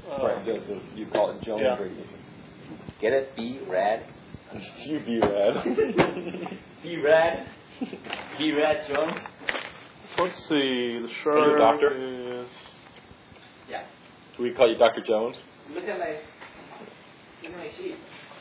Right, you call it Jones radiation. Get it? Be rad. You be rad. Be rad. Be rad, Jones. So let's see. The Are you a shark doctor? is. Yeah. Do we call you Dr. Jones? Look at my sheet.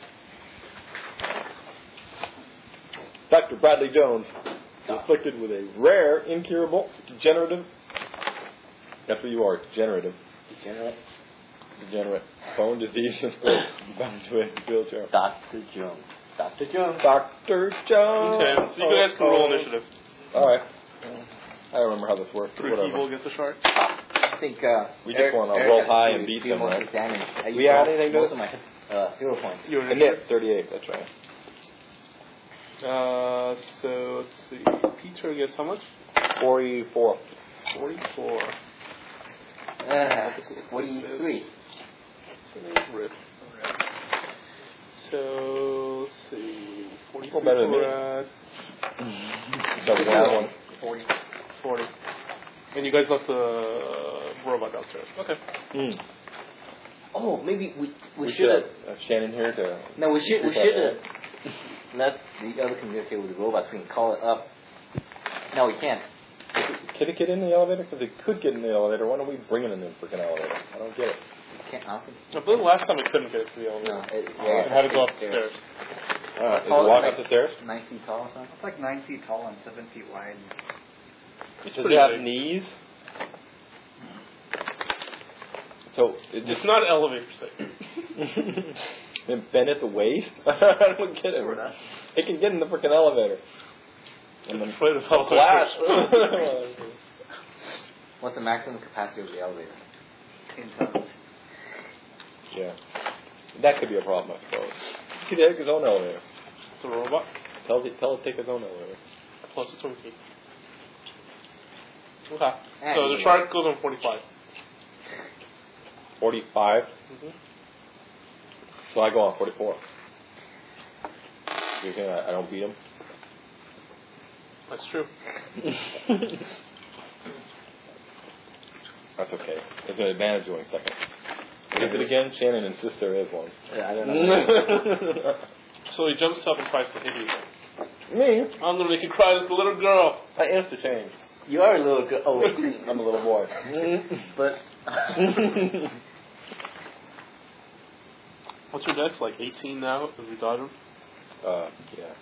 Dr. Bradley Jones, afflicted with a rare, incurable, degenerative. That's what you are, degenerative. Degenerate bone disease bound to a wheelchair. Dr. Jones. Dr. Jones. Dr. Jones. Okay, so you guys can roll initiative. Alright. I don't remember how this works. Three Whatever. people against the shark. I think We just want to roll high and beat them, right? We add anything to most it? of my 0 points. Your And initiative. Nip, 38, that's right. So let's see. Peter gets how much? 44. 44. 43. Rip. So let's see. 44 better than me. at That's one. 40. 40. And you guys left the robot downstairs. Okay. Oh, maybe we should should have Shannon here to. No, we should have let the other communicate with the robots. We can call it up. No, we can't. Can it get in the elevator? Because it could get in the elevator. Why don't we bring it in the freaking elevator? I don't get it. We can't. I don't think. I believe the last time it couldn't get to the elevator. No, It had to go upstairs. Is it walk up the stairs? 9 feet tall or something. It's like 9 feet tall and 7 feet wide. It's Does pretty it have big. knees? So it It's just not elevator safe. then bend at the waist? I don't get it. It can get in the freaking elevator. And then Afraid of elevator. flash. What's the maximum capacity of the elevator? 10 tons. Yeah. That could be a problem, I suppose. He could take his own elevator. It's a robot. Tell it to take his own elevator. Plus a twin key. Okay. And So the shark goes on 45. 45. So I go on 44. You think I don't beat him? That's true. That's okay. There's an advantage going second. What is it again? Shannon insists there is one. Yeah, I don't know. So he jumps up and tries to hit you. Me? I'm going to make you cry like a little girl. I insta change. You are a little girl. Oh, I'm a little boy. but What's your dex? Like 18 now if we dodge him? Yeah.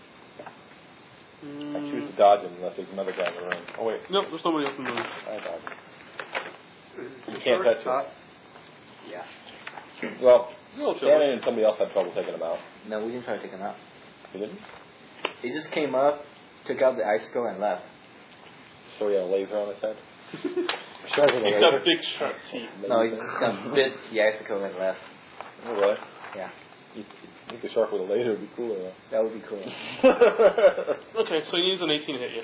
I choose to dodge him unless there's another guy in the room. Oh wait, Nope, there's nobody else in the room. I dodge him. Is You the can't shark touch top? yeah. Well, No, Shannon and somebody else had trouble taking him out. No, we didn't try to take him out. You didn't? He just came up, took out the icicle, and left. So he had a laser on his head? Shark with a He's got laser? big sharp teeth. No, he's just gonna bit the icicle and left. Oh, really? Yeah, You think the shark with a laser would be cooler, though. that would be cool. Okay, so he needs an 18 to hit you.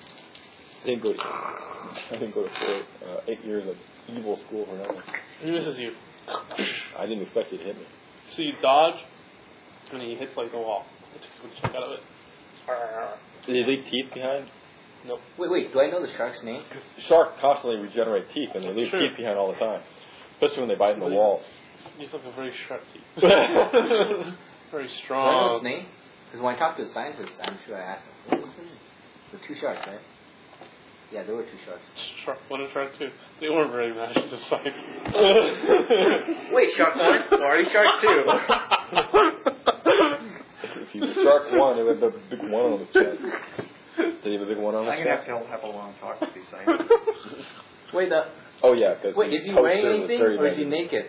I didn't go to 8 years of evil school for nothing. He misses you. I didn't expect you to hit me. So you dodge, and he hits like the wall. It takes a chunk out of it. Did he leave teeth behind? Nope. Wait, do I know the shark's name? Sharks constantly regenerate teeth, and they leave True. teeth behind all the time. Especially when they bite in the walls. He's like a very sharp teeth. Very Very Do I know strong. his name? Because when I talked to the scientists, I'm sure I asked him, what was his name? The 2 sharks, right? Yeah, there were 2 sharks. Shark 1 and Shark 2. They weren't very imaginative science. Wait, Shark 1? Or are you Shark 2? If he's Shark 1, it would have a big one on his chest. Did he have a big one on his I'm going chest? to have a long talk with these scientists. Wait, Oh, yeah. Cause wait, is he wearing anything, or is he naked?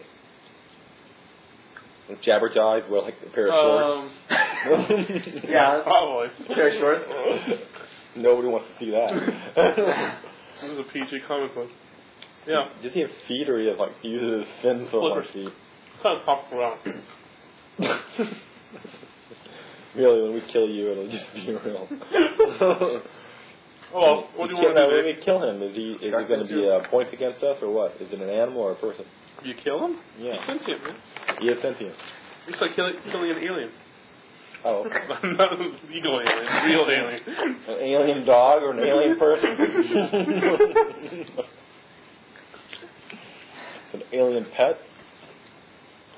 Jabberjaws with like a pair of shorts. Yeah, Probably. pair of shorts. Nobody wants to see that. This is a PG comic book. Yeah. Does he have feet, or he has like he uses his fins so much feet? Kind of pop around. Really, when we kill you, it'll just be real. Oh, well, what do you want to do? When we kill him, is it going to be a point against us, or what? Is it an animal or a person? You kill him? Yeah. He's sentient, man. He is sentient. It's like killing an alien. Oh. Not an ego alien, real alien. An alien dog or an alien person? An alien pet?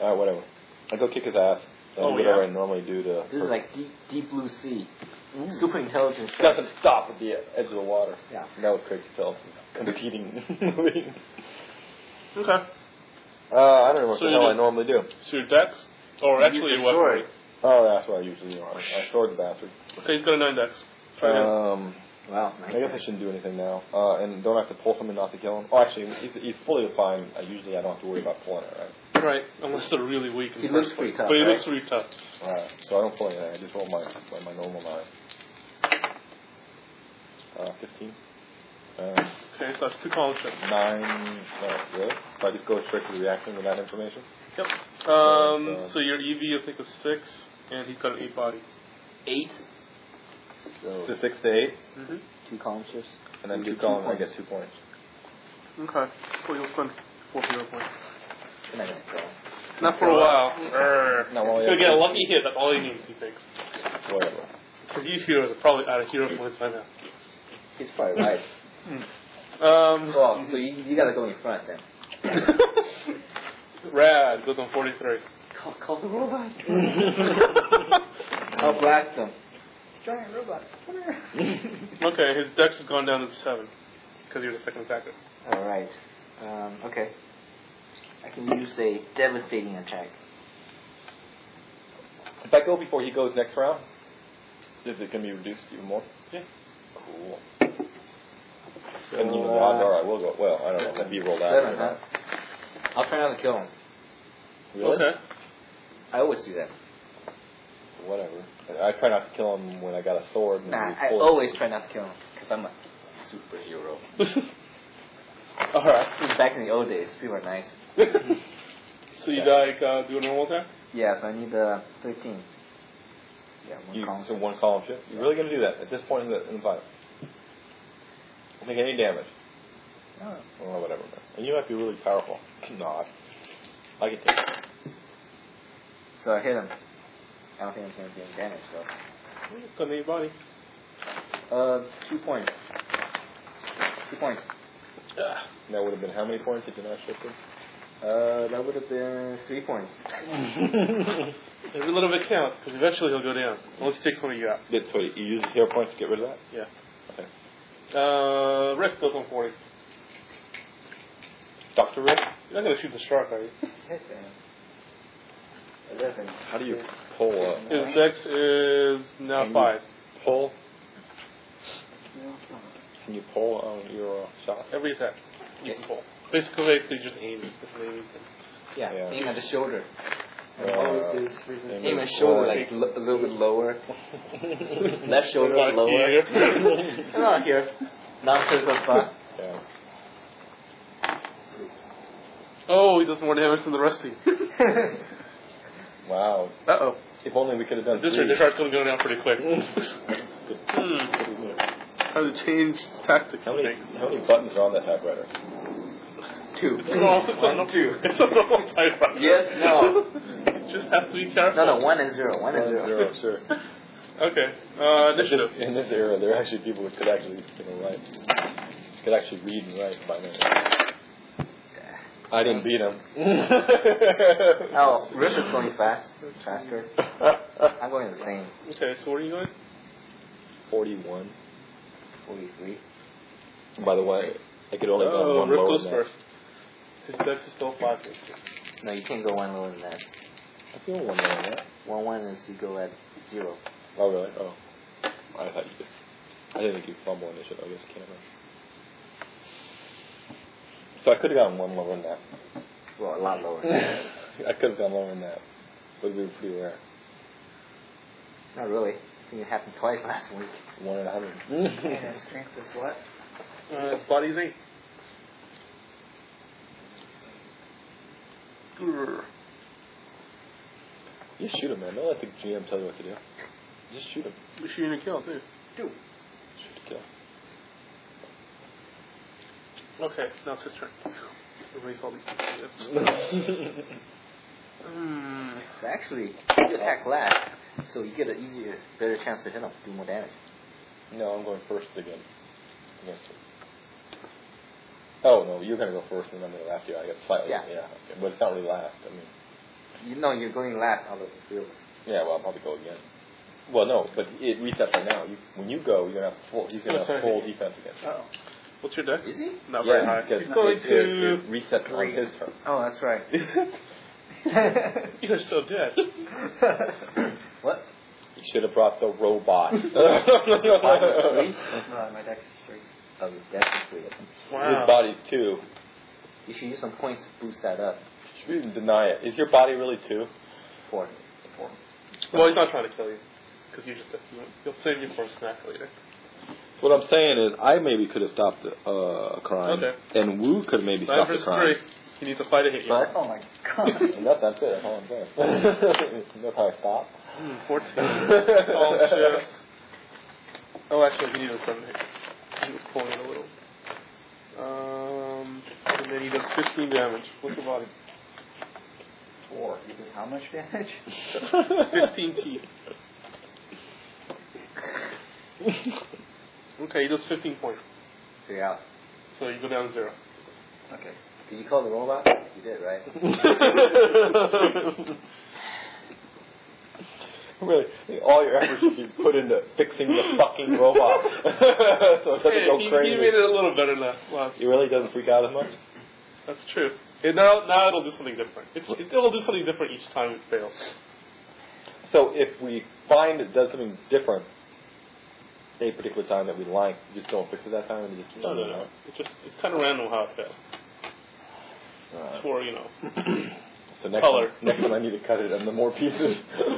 Whatever. I go kick his ass. And Oh, whatever yeah? I normally do to. This is like deep blue sea. Super intelligent. Doesn't stop at the edge of the water. Yeah. And that was crazy to tell. Competing. Okay. I don't know what So the you hell do- I normally do. So your dex? Or actually Use your the weaponry? Oh, that's what I usually do. I sword the bastard. Okay, he's got a 9 dex. Try again. Wow. I guess I shouldn't do anything now. And don't have to pull something not to kill him. Oh, actually, he's fully fine. Usually I don't have to worry about pulling it, right? Right, unless they're really weak. in He the looks first pretty place. tough, But he right? looks pretty tough. Alright, so I don't pull anything. I just roll my normal 9. 15. Okay, so that's 2 column ships. 9. No, really? So I just go straight to the reaction with that information? Yep. So your EV, I think, is 6, and he's got an 8 body. 8. So So 6 to 8, Mm-hmm. 2 column shifts. and then You 2 get columns, I points. get 2 points. Okay, so you'll spend 4 hero points. You're not gonna kill him. Not for a while. No, well, He's gonna get a lucky hit, that's all he needs, he thinks. Whatever. For these heroes are probably out of hero points by now. He's probably right. Well, So you gotta go in front then. Rad goes on 43. Call the robot. I'll blast them. Giant robot. Come here. Okay, his dex has gone down to 7, because you're the second attacker. Alright. Okay. I can use a devastating attack. If I go before he goes next round, is it going to be reduced even more? Yeah. Cool. And even the odds are I will go. Well, I don't know if he rolled out. 7, huh? I'll try not to kill him. Really? Okay. I always do that. Whatever. I try not to kill him when I got a sword. And Nah, he's I full. always try not to kill him. Because I'm a superhero. Alright. Back in the old days, people were nice. So you do a normal attack? Yeah, so I need 13. Yeah, one column. So 1 column shift. You're really going to do that at this point in the fight? Don't make any damage. Oh. Or whatever. And you have to be really powerful. No, I can take it. So I hit him. I don't think I'm going to do any damage though. It's got an 8 body. 2 points. 2 points. That would have been how many points if you not shifted? That would have been 3 points. Every little bit counts, because eventually he'll go down. Unless he takes one of you out. So you use hero points to get rid of that? Yeah. Okay. Rick goes on 40. Dr. Rick? You're not going to shoot the shark, are you? Yes, I am. 11. How do you pull up? His dex is now 5. Pull? Can you pull on your shot? Every attack you can pull. Basically, just aim. It's just an aiming thing. Yeah, Yeah. aim at the shoulder. Aim Aim at shoulder, like a little bit lower. Left shoulder Like lower. here. Not here. Non-critical spot. Yeah. Oh, he does more damage than the rest of you. Wow. Uh-oh. If only we could have done This three. shark's going to go down pretty quick. Time to change tactics. How many buttons are on that typewriter? 2. It's a 1, 2. It's a normal typewriter. Yes, no. Just have to be careful. No, 1 and 0. 1 and 0. Sure. Okay. Initiative. In this era, there are actually people who could actually, write. Could actually read and write by now. I didn't beat him. Oh, Rip is going faster. I'm going the same. Okay, so where are you going? 41. 43. By the way, I could only go one Rick lower goes than first. His dex is still 5. No, you can't go 1 lower than that. that. I feel one lower than that. 1 is you go at 0. Oh, really? Oh. I thought you could. I didn't think you could fumble initiative. I guess you can't. So I could have gone one lower than that. Well, a lot lower. I could have gone lower than that. But it would be pretty rare. Not really. I think it happened twice last week. 1 in 100. And his strength is what? His body's 8. Grr. You shoot him, man. Don't let the GM tell you what to do. Just shoot him. You're shooting a kill, too. Two. Shoot to kill. Okay, now it's his turn. Erase all these things. So actually, you attack last, so you get an easier, better chance to hit him, do more damage. No, I'm going first again. Against him. Oh, no, you're going to go first and I'm going to go after you. I got slightly. Yeah. Okay. But it's not really last. I mean, You know you're going last out of the three of us. Yeah, well, I'll probably go again. Well, no, but it resets right now. When you go, you're gonna have full. He's gonna have full defense again. Oh. What's your deck? Is he? Not very high. because He's going it to. resets on his turn. Oh, that's right. Is it? You're so dead. What? You should have brought the robot. Three? No, my deck's 3. Oh, that's three. Wow. His body's 2. You should use some points to boost that up. You shouldn't deny it. Is your body really 2? 4. Well, he's not trying to kill you. Because you just he'll save you for a snack later. What I'm saying is, I maybe could have stopped a crime, Okay. and Wu could have maybe Nine stopped the versus crime. 3. He needs a fight to hit you. But Oh my god. And that's it. That's all I'm saying. That's how I stop. 14. Oh, chips. Oh, actually, he needed a 7 hit. He was pulling it a little. And then he does 15 damage. What's your body? 4. He does how much damage? 15 teeth. Okay, he does 15 points. so you're out. So you go down to 0. Okay. Did you call the robot? You did, right? Really, all your efforts should be put into fixing the fucking robot. So it doesn't go He crazy. made it a little better than last. He really doesn't freak out as much? That's true. Now it'll do something different. It'll do something different each time it fails. So if we find it does something different a particular time that we like, you just don't fix it that time and you just keep No. It's kind of random how it fails. It's for, So next color. Next time I need to cut it into more pieces.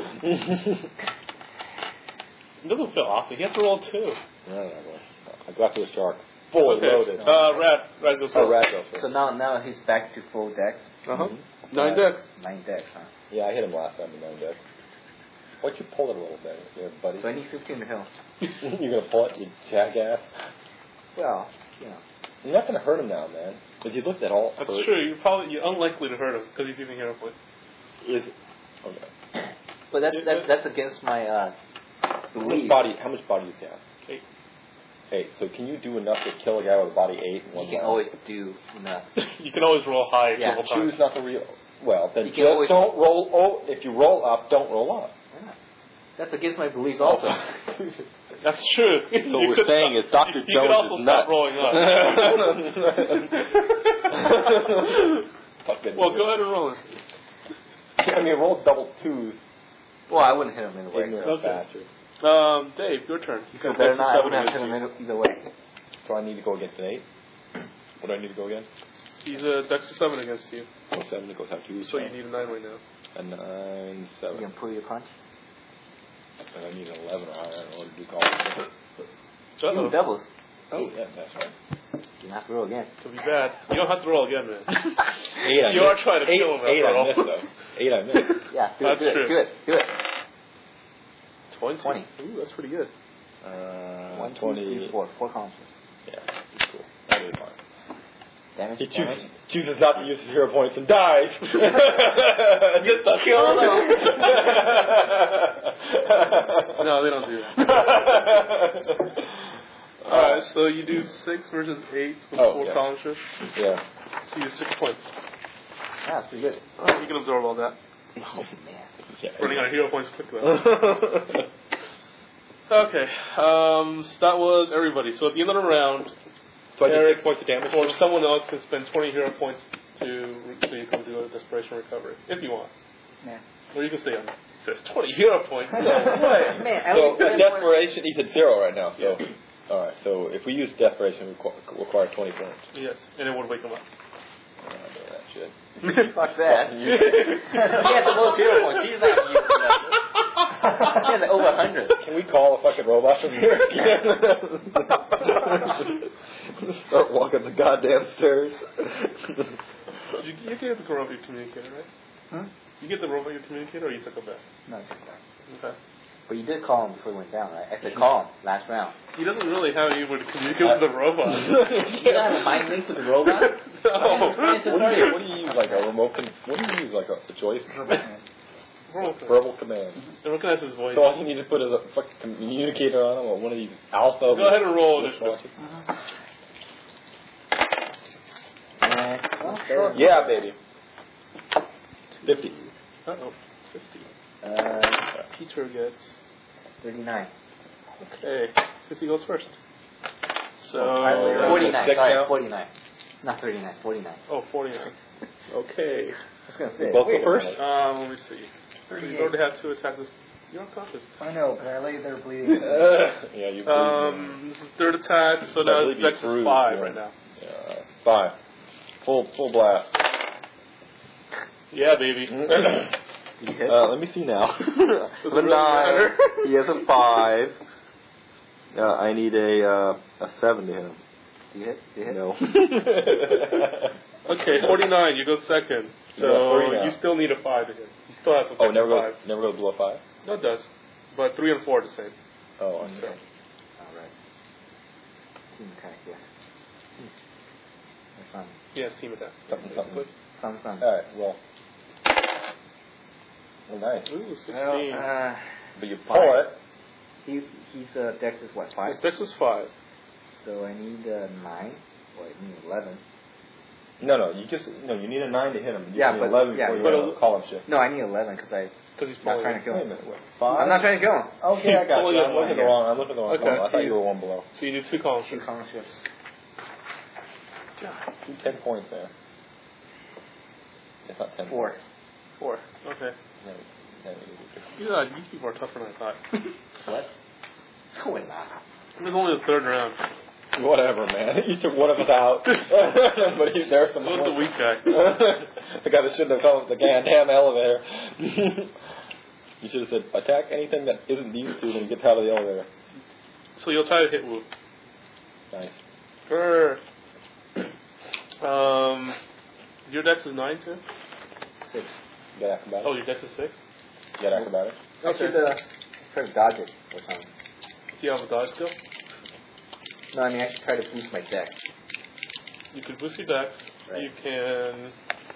It doesn't fail often. He has to roll 2. No, I go after the shark. Fully loaded. Rad goes Oh, first. Rad goes first. So now he's back to full decks. Uh-huh. 9 decks. 9 decks, huh? Yeah, I hit him last time in 9 deck. Why'd you pull it a little bit, buddy? So I need 15 to heal. You're gonna pull it, you jackass. Well, You're not gonna hurt him now, man. If you looked at all. That's hurt, true. You're unlikely to hurt him because he's using hero points. Is okay. but that's against my How much belief. body does he have? 8. 8. So can you do enough to kill a guy with a body 8 in one You can round? always do enough. You can always roll high Yeah, several times. Choose not to real. Well, then You just can always- don't roll. Oh, if you roll up, don't roll up. Yeah. That's against my beliefs also. That's true. So what we're saying is Dr. You Jones could also is stop nuts. rolling up. Fucking Well, go ahead and roll it. I mean, roll double 2s. Well, I wouldn't hit him anyway. Ignorant Okay. bastard. Dave, your turn. You So can better flex not. I to 7 wouldn't have hit against him either way. So I need to go against an 8? What do I need to go against? you. He's a dex of 7 against you. Oh, 7 it goes have 2. So you need a 9 right now. a 9, You 7. can pull your punch. And I need an 11 or higher in order to do call. Uh-oh. Ooh, doubles. Oh, yeah, that's right. You have to roll again. Could be bad. You don't have to roll again, man. 8 I You are missed. trying to kill him 8 after I all. missed, though. 8 I missed. Yeah, do That's it, true. do it, do it. 20. 20. Ooh, that's pretty good. 1, 2, 20. 3, 4. 4 counters. Yeah, that's cool. That is fine. Damage, He damage. chooses not to use his hero points and dies. Just to kill him. No, they don't do that. Alright, so you do 6 versus 8 with 4 yeah. column shifts. Yeah. So you do 6 points. Yeah, that's pretty good. Oh, you can absorb all that. Oh, man. Yeah. Running out of hero points quickly. Okay, so that was everybody. So at the end of the round, So I did Eric 6 points of damage. or someone else can spend 20 hero points so you can do a desperation recovery, if you want. Yeah. Or you can stay on. It says 20 hero points. No way. Man, I So only spent desperation, he's at 0 right now. So, Yeah. all right. So if we use desperation, we require 20 points. Yes, and it would wake them up. I don't know that shit. Fuck that. He has the most hero points. He's not using that. He has like over 100. Can we call a fucking robot from here? Start walking the goddamn stairs. You get the robot communicator, right? Hmm? You get the robot communicator, or you took it back? No. Okay. But you did call him before he went down, right? I said call him last round. He doesn't really have anyone to communicate with the robot. You don't have a mind link with the robot? No. What do you use, like a remote? What do you use, like a choice? Verbal command. It recognizes his voice. So all you need to put is a fucking communicator on him, or one of these alpha. Go ahead and roll initiative. Well, Yeah, baby. 50. Uh-oh. 50. Peter gets... 39. Okay. 50 goes first. So... 49. Stick Sorry, now? 49. Not 39. 49. Oh, 49. Okay. I was gonna say. Both wait go a first? minute. Let me see. So you already have to attack this. You're unconscious. I know, but I lay there bleeding. Yeah, you bleed. This is third attack, so I now believe you Dex is bruised, 5 yeah. right now. Yeah, 5. Full blast. Yeah, baby. You hit? Let me see now. Does it really 9. matter? He has a 5. I need a 7 to hit him. Do you hit? No. Okay, 49. You go second. So Yeah, 40 now. you still need a 5 to hit. He still has a Oh, never five. goes below 5? No, it does. But 3 and 4 are the same. Oh, okay. So. Alright. Team attack, yeah. That's fun. Yes, team attack. Something. Fun. Alright, well. Well, nice. Ooh, 16. Well, But you pull it. he's Dex is what, 5? His Dex is 5. So I need 9. Or I need 11. No, you need a 9 to hit him. You Yeah, need but- 11 yeah, before but- you column shift. No, I need 11 because I'm Because he's not pulling trying to it. kill Wait a him. minute, what? 5? I'm not trying to kill him. Okay, I got pulling you. it I'm looking at the yeah. wrong. I'm looking at the wrong Okay. column. I thought you were one below. So you need 2 columns. 2 column shifts. 10 points there. It's not 10. 4. 4. Okay. No, Yeah, these people are tougher than I thought. What? No, we're not. It was only the 3rd round. Whatever, man. You took one of us out. But he's there some Who's the weak guy? The guy that shouldn't have come with the damn elevator. You should have said, attack anything that isn't these two when you get out of the elevator. So you'll try to hit Wu. Nice. Your Dex is 9 too? 6. You got acrobatics? Oh, your Dex is 6? You got acrobatics? I should try to dodge it or something. Do you have a dodge skill? No, I mean I should try to boost my Dex. You can boost your Dex. Right. You can...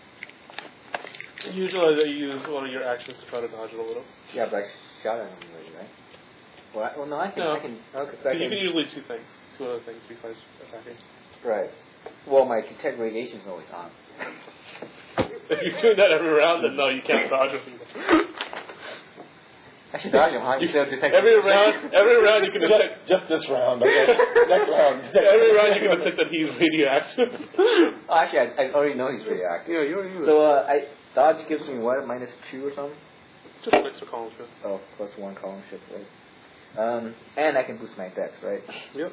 Usually they use one of your actions to try to dodge it a little. Yeah, but I shot at him already, right? Well, no, I can. No. I can. Okay, so I Because you can. can usually 2 things. 2 other things besides attacking. Right. Well, my detect radiation is always on. If you're doing that every round, then no, you can't dodge it. I should dodge him, huh? Instead of detect. Every round you can detect... Just this round. Okay. Next round. Every round you can detect that he's radioactive. Oh, actually, I already know he's radioactive. Yeah, you already knew So, dodge gives me what? -2 or something? Just an extra column shift. Oh, +1 column shift, right? And I can boost my Dex, right? Yep.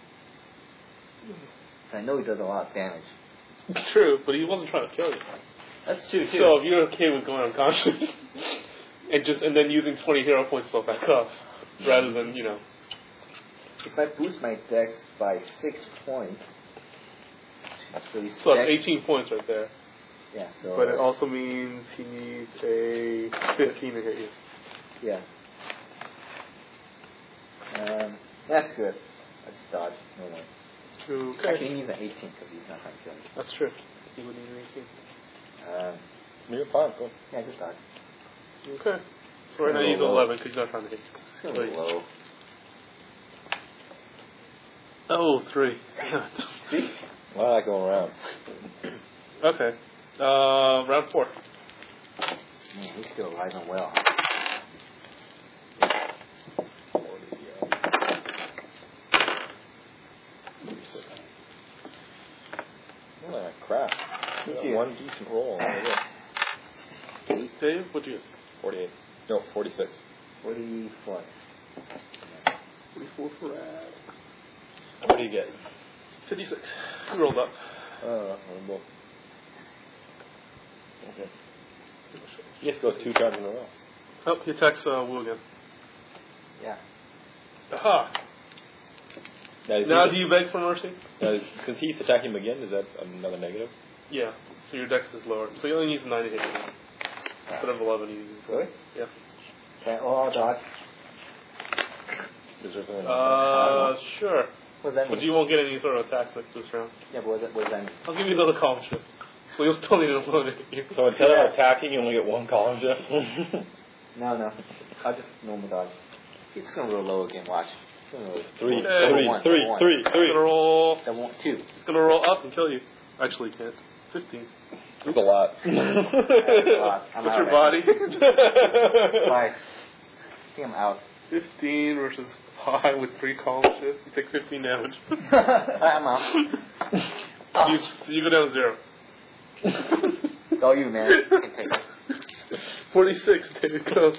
So I know he does a lot of damage. True, but he wasn't trying to kill you. That's true too. So if you're okay with going unconscious and then using 20 hero points to back up, rather than, you know. If I boost my Dex by 6 points, so he's So that's 18 points right there. Yeah, so. But it also means he needs a 15 to hit you. Yeah. That's good. I just dodged. No way. Okay. Actually, he needs an 18 because he's not trying to kill me. That's true. He would need an 18. You're fine. Cool. Yeah, just dodge. Okay. So right now he's 11 because he's not trying to hit you. It's going to be low. Oh, 3. See? Why not go around? Okay. Round 4. Man, he's still alive and well. Oh, crap. Me You got too. one decent roll. Dave, what'd you get? 48. No, 46. 44. 44 for Rad. What do you get? 56. You rolled up. Horrible. Okay. You have to go 2 times in a row. Oh, he attacks Wu again. Yeah. Aha! Now do you beg for mercy? Since he's attacking him again, is that another negative? Yeah. So your dex is lower. So he only needs 9 to hit you. Instead of 11 he uses. Really? Yeah. Okay, I'll dodge. Is there something? Sure. What does that But mean? you won't get any sort of attacks like this round. Yeah, but what does that mean? I'll give you another column shift. So you'll still need an 11 to hit you. So instead of attacking, you only get 1 column shift? No. I'll just normal dodge. He's just going to roll low again, watch. He's going to roll 3, Okay. 3, One. 3, He's gonna roll. That won't 2. He's gonna roll up and kill you. Actually, he can't. 15. It's a lot. I'm What's out your right body? now. Bye. I think I'm out. 15 versus 5 with 3 column shifts. You take 15 damage. I'm out. You go down to 0. It's all you, man. You can take it. 46, David goes.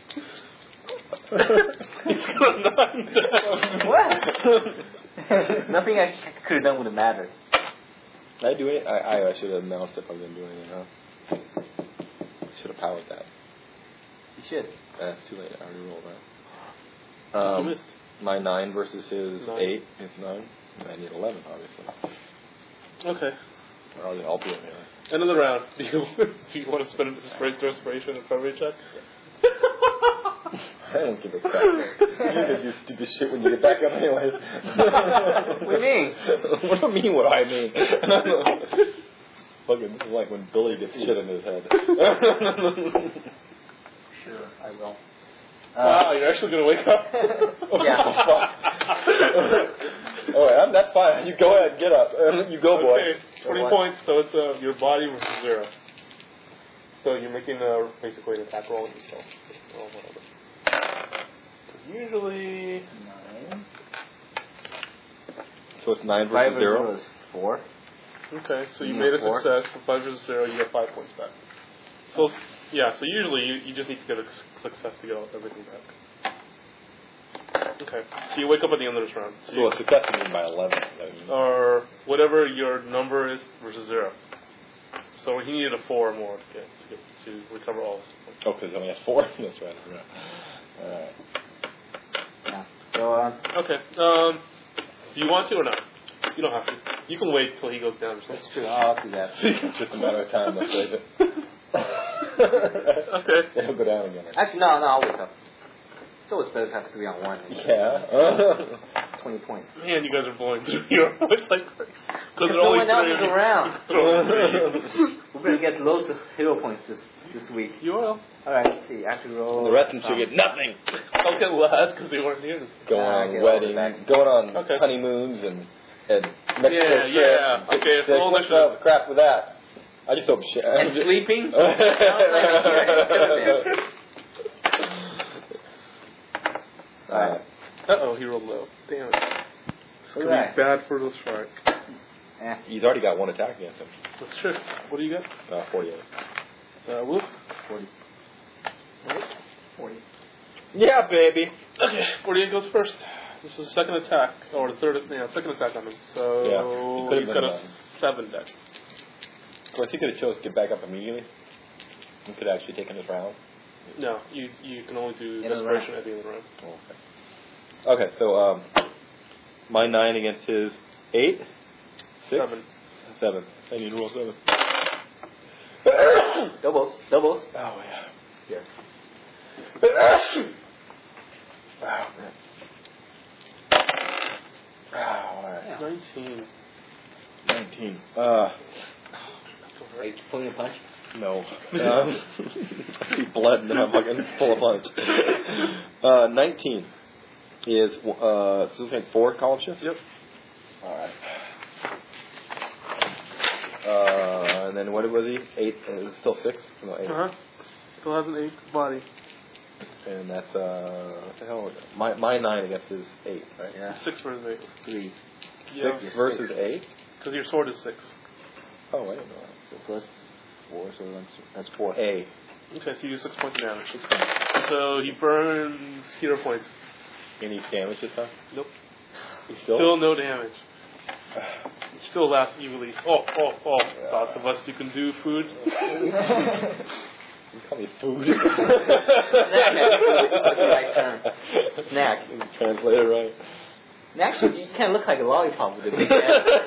He's got 9 down. What? Nothing I could have done would have mattered. Did I do it? I should have announced if I was going to do anything, huh? Should have powered that. You should. That's too late. I already rolled You that. missed. My 9 versus his 9. 8 is 9. I need 11, obviously. Okay. I'll do it anyway. End of the round. Do you want to spend a straight desperation and recovery check? I don't give a crap. You're going to do stupid shit when you get back up anyway. What do you mean? What do you mean what I mean? Fucking, this is like when Billy gets shit in his head. Sure, I will. Wow, you're actually going to wake up? Yeah. Alright, that's fine. You go ahead, get up. You go, boy. Okay, 20 points, so it's your body versus 0. So you're making basically an attack roll on yourself. Or whatever. Usually... 9. So it's 9 5 versus 0? is 4. Okay, so you Yeah, made a 4. success. So 5 versus 0, you get 5 points back. So, yeah, so usually you just need to get a success to get everything back. Okay, so you wake up at the end of this round. So a success would mean by 11. Or whatever your number is versus 0. So he needed a 4 or more to recover all his points. Oh, because he only has 4? That's right. Alright. Yeah. So, Okay, do you want to or not? You don't have to. You can wait till he goes down or something. that's true. I'll do that. It's just a matter of time, let's face it. Okay. He'll go down again. Actually, no, I'll wake up. It's always better to have 3 on 1. Yeah. 20 points. Man, you guys are blowing through your points like crazy. Because no one else is around. around. We're going to get loads of hero points this week. You will. Alright, let's see. I have to roll. The rest of them should get nothing. Don't get less because they weren't here. Going Nah, I on get all weddings, that. going on Okay. honeymoons and Mexico Yeah, yeah. trip. Okay, roll What's initiative. up, crap with that? I just hope shit. And sleeping? Alright. Uh-oh, he rolled low. Damn it. This could Alright. be bad for the shark. He's already got 1 attack against him. That's true. What do you got? 48. Wolf? 40. 40. Yeah, baby. Okay, 48 goes first. This is the second attack, or the second attack on him. So Yeah, he he's could've got been a 7 deck. Of course, he could have chose to get back up immediately. He could have actually taken his round. No, you can only do End of the desperation at the end of the round. Oh, okay. Okay, so my 9 against his 8? 6? 7. I need to roll 7. Doubles. Oh, yeah. Here. Wow, man. Alright. 19. 19. Are you pulling a punch? No. He bled and then I'm fucking full of punch. 19 is, so this is 4 column shifts? Yep. Alright. And then what was he? 8, is it still 6? No, 8. Uh-huh. Still has an 8 body. And that's, what the hell? My 9 against his 8, right? Yeah. 6 versus 8. 3. 6 versus 8? Because your sword is 6. Oh, I didn't know that. So plus 4, so that's 4. A. Okay, so you use 6 points of damage. So he burns hero points. Any damage this time? Nope. He still? Still no damage. It still lasts evenly. Oh. Thoughts of us you can do food? You call me food. Right term. Snack. Translate it right. And actually, you kind of look like a lollipop with a big head.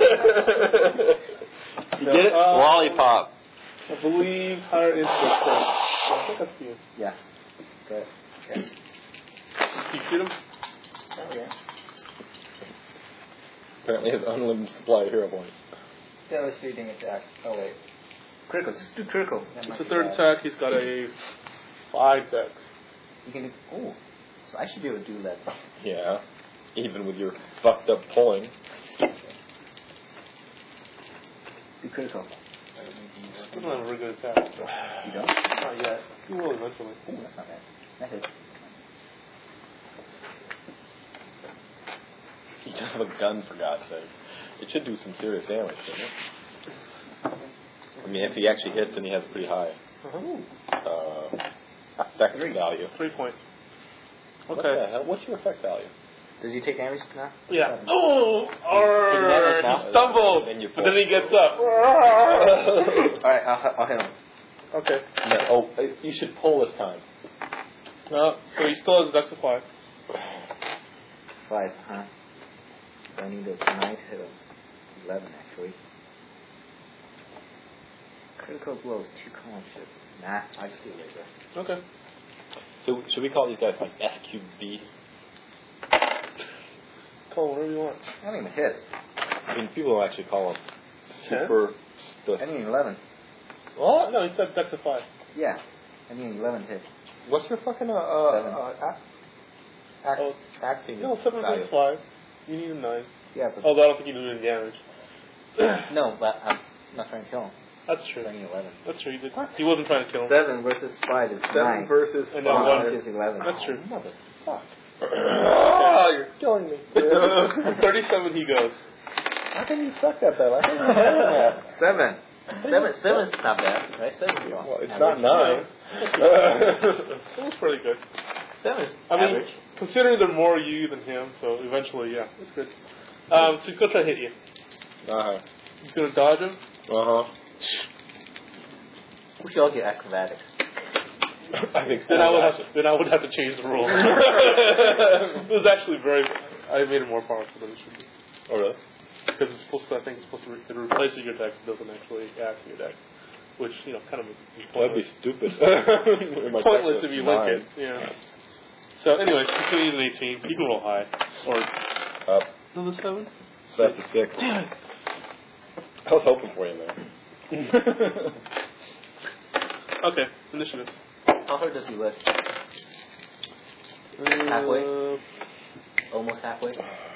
You get it? Lollipop. I believe higher into I think that's you. Yeah. Good. Okay. You shoot him? Oh, yeah. Apparently has unlimited supply of hero points. Devastating attack. Oh, wait. Critical. Just do critical. It's the third attack. He's got a 5 dex. You can do... Oh. So I should be able to do that. Yeah. Even with your fucked up pulling. Do critical. doesn't have a very good attack. You don't? Not yet. He will eventually. Ooh, that's not bad. That hits. You don't have a gun, for God's sake. It should do some serious damage, shouldn't it? I mean, if he actually hits and he has pretty high effect value. 3 points. What Okay. the hell? What's your effect value? Does he take damage now? Yeah. Oh! damage now? He stumbles, Then you but then he gets up. Alright, I'll hit him. Okay. No, you should pull this time. So he still has a dex of 5. 5, huh? So I need a 9 to hit him. 11, actually. Critical blows, 2 conscious. Nah, I just do it later. Okay. So should we call these guys like SQB? Call whatever you want. I don't even hit. I mean, people actually call them 10? super. I need 11. Well, no, he said dex of 5. Yeah, I need 11 hit. What's your fucking acting? No, 7 value? versus 5. You need a 9. Yeah, but Although I don't think you do any damage. no, but I'm not trying to kill him. That's true. So I need 11. That's true. He wasn't trying to kill him. 7 versus 5 is 9. versus And then 1 1 is 11. That's true. Motherfuck. Oh, you're killing me. 37 he goes. How can you suck that bad? I think you're that. 7. 7's not bad, right? 7 is wrong. Well, it's not 9. It was pretty good. 7 is I mean, average. considering they're more you than him, so eventually, yeah, it's good. So he's gonna try to hit you. Uh-huh. He's gonna dodge him. Uh-huh. We should all get acrobatics. I think Then I would have to change the rule. It was actually I made it more powerful than it should be. Oh, really? Because it's supposed to, I think it's supposed to it replaces your dex, it doesn't actually add to your dex. Which, kind of is Well, that'd be stupid. pointless if you link it. Yeah. So, anyways, between 8 and 18, you can roll high. Or Up. another 7? That's a 6. Damn it. I was hoping for you, man. Okay, initiative. How hard does he lift? Halfway? Almost halfway?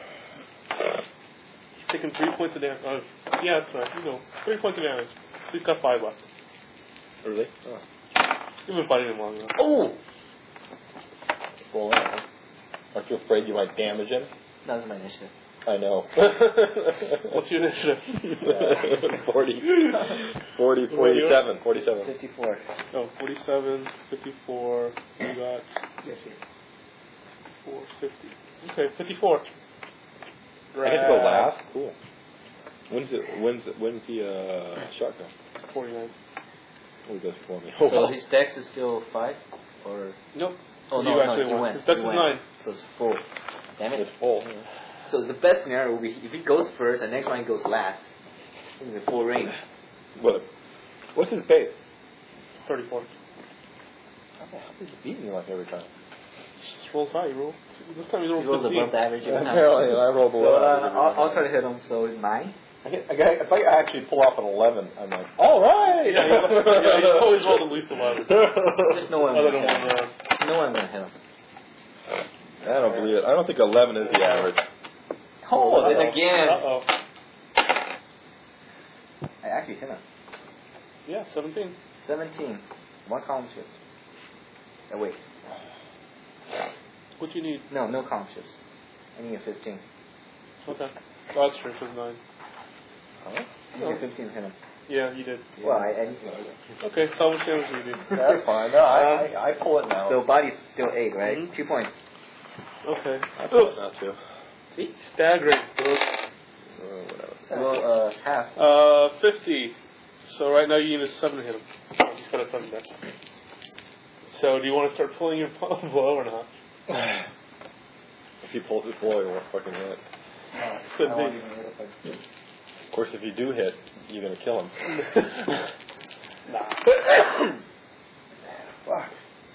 He's taking 3 points of damage. Yeah, that's right. 3 points of damage. He's got 5 left. Really? Oh. You've been fighting him long enough. Oh! Roll in, huh? Aren't you afraid you might damage him? That was my initiative. I know. What's your initiative? 40, 47. 47. 54. No, 47, 54. You got 450. Okay, 54. I get to go last? Cool. When's the shotgun? 49. Oh, he goes for me. So his dex is still 5? Or... Nope. Oh, You no, actually he won. went. His dex He is went. 9. So it's full. Damn it. It's full. So the best scenario would be if he goes first and next one goes last. In the full range. What? What's his base? 34. How the hell is he beating me like every time? Just rolls high, you roll. This time he rolls He rolls 15. above the average every time. Apparently, I roll below. So I'll try to hit him. So 9. If I actually pull off an 11, I'm like, all right. Yeah, you always roll at least 11. Just no one. Other than one round. No one gonna hit him. I don't believe it. I don't think 11 is the average. Oh, then again. Uh-oh. I actually hit him. Yeah, 17. 17. 1 column shift. Oh, wait. What do you need? No column shifts. I need a 15. Okay. Oh, that's true, because 9. Huh? I need a 15 to hit him. Yeah, you did. Well, I need to. Okay, so how much damage do you do? That's fine. No, I pull it now. So body's still 8, right? Mhm. 2 points. Okay. I pull it now, too. See? Staggering. Whatever. Well, half. 50. So right now you need a 7 to hit him. He's got a 7 there. So do you want to start pulling your blow or not? If he pulls his blow, he won't fucking hit. Could I be. won't even hit if I- Of course, if you do hit, you're going to kill him. Nah. Fuck.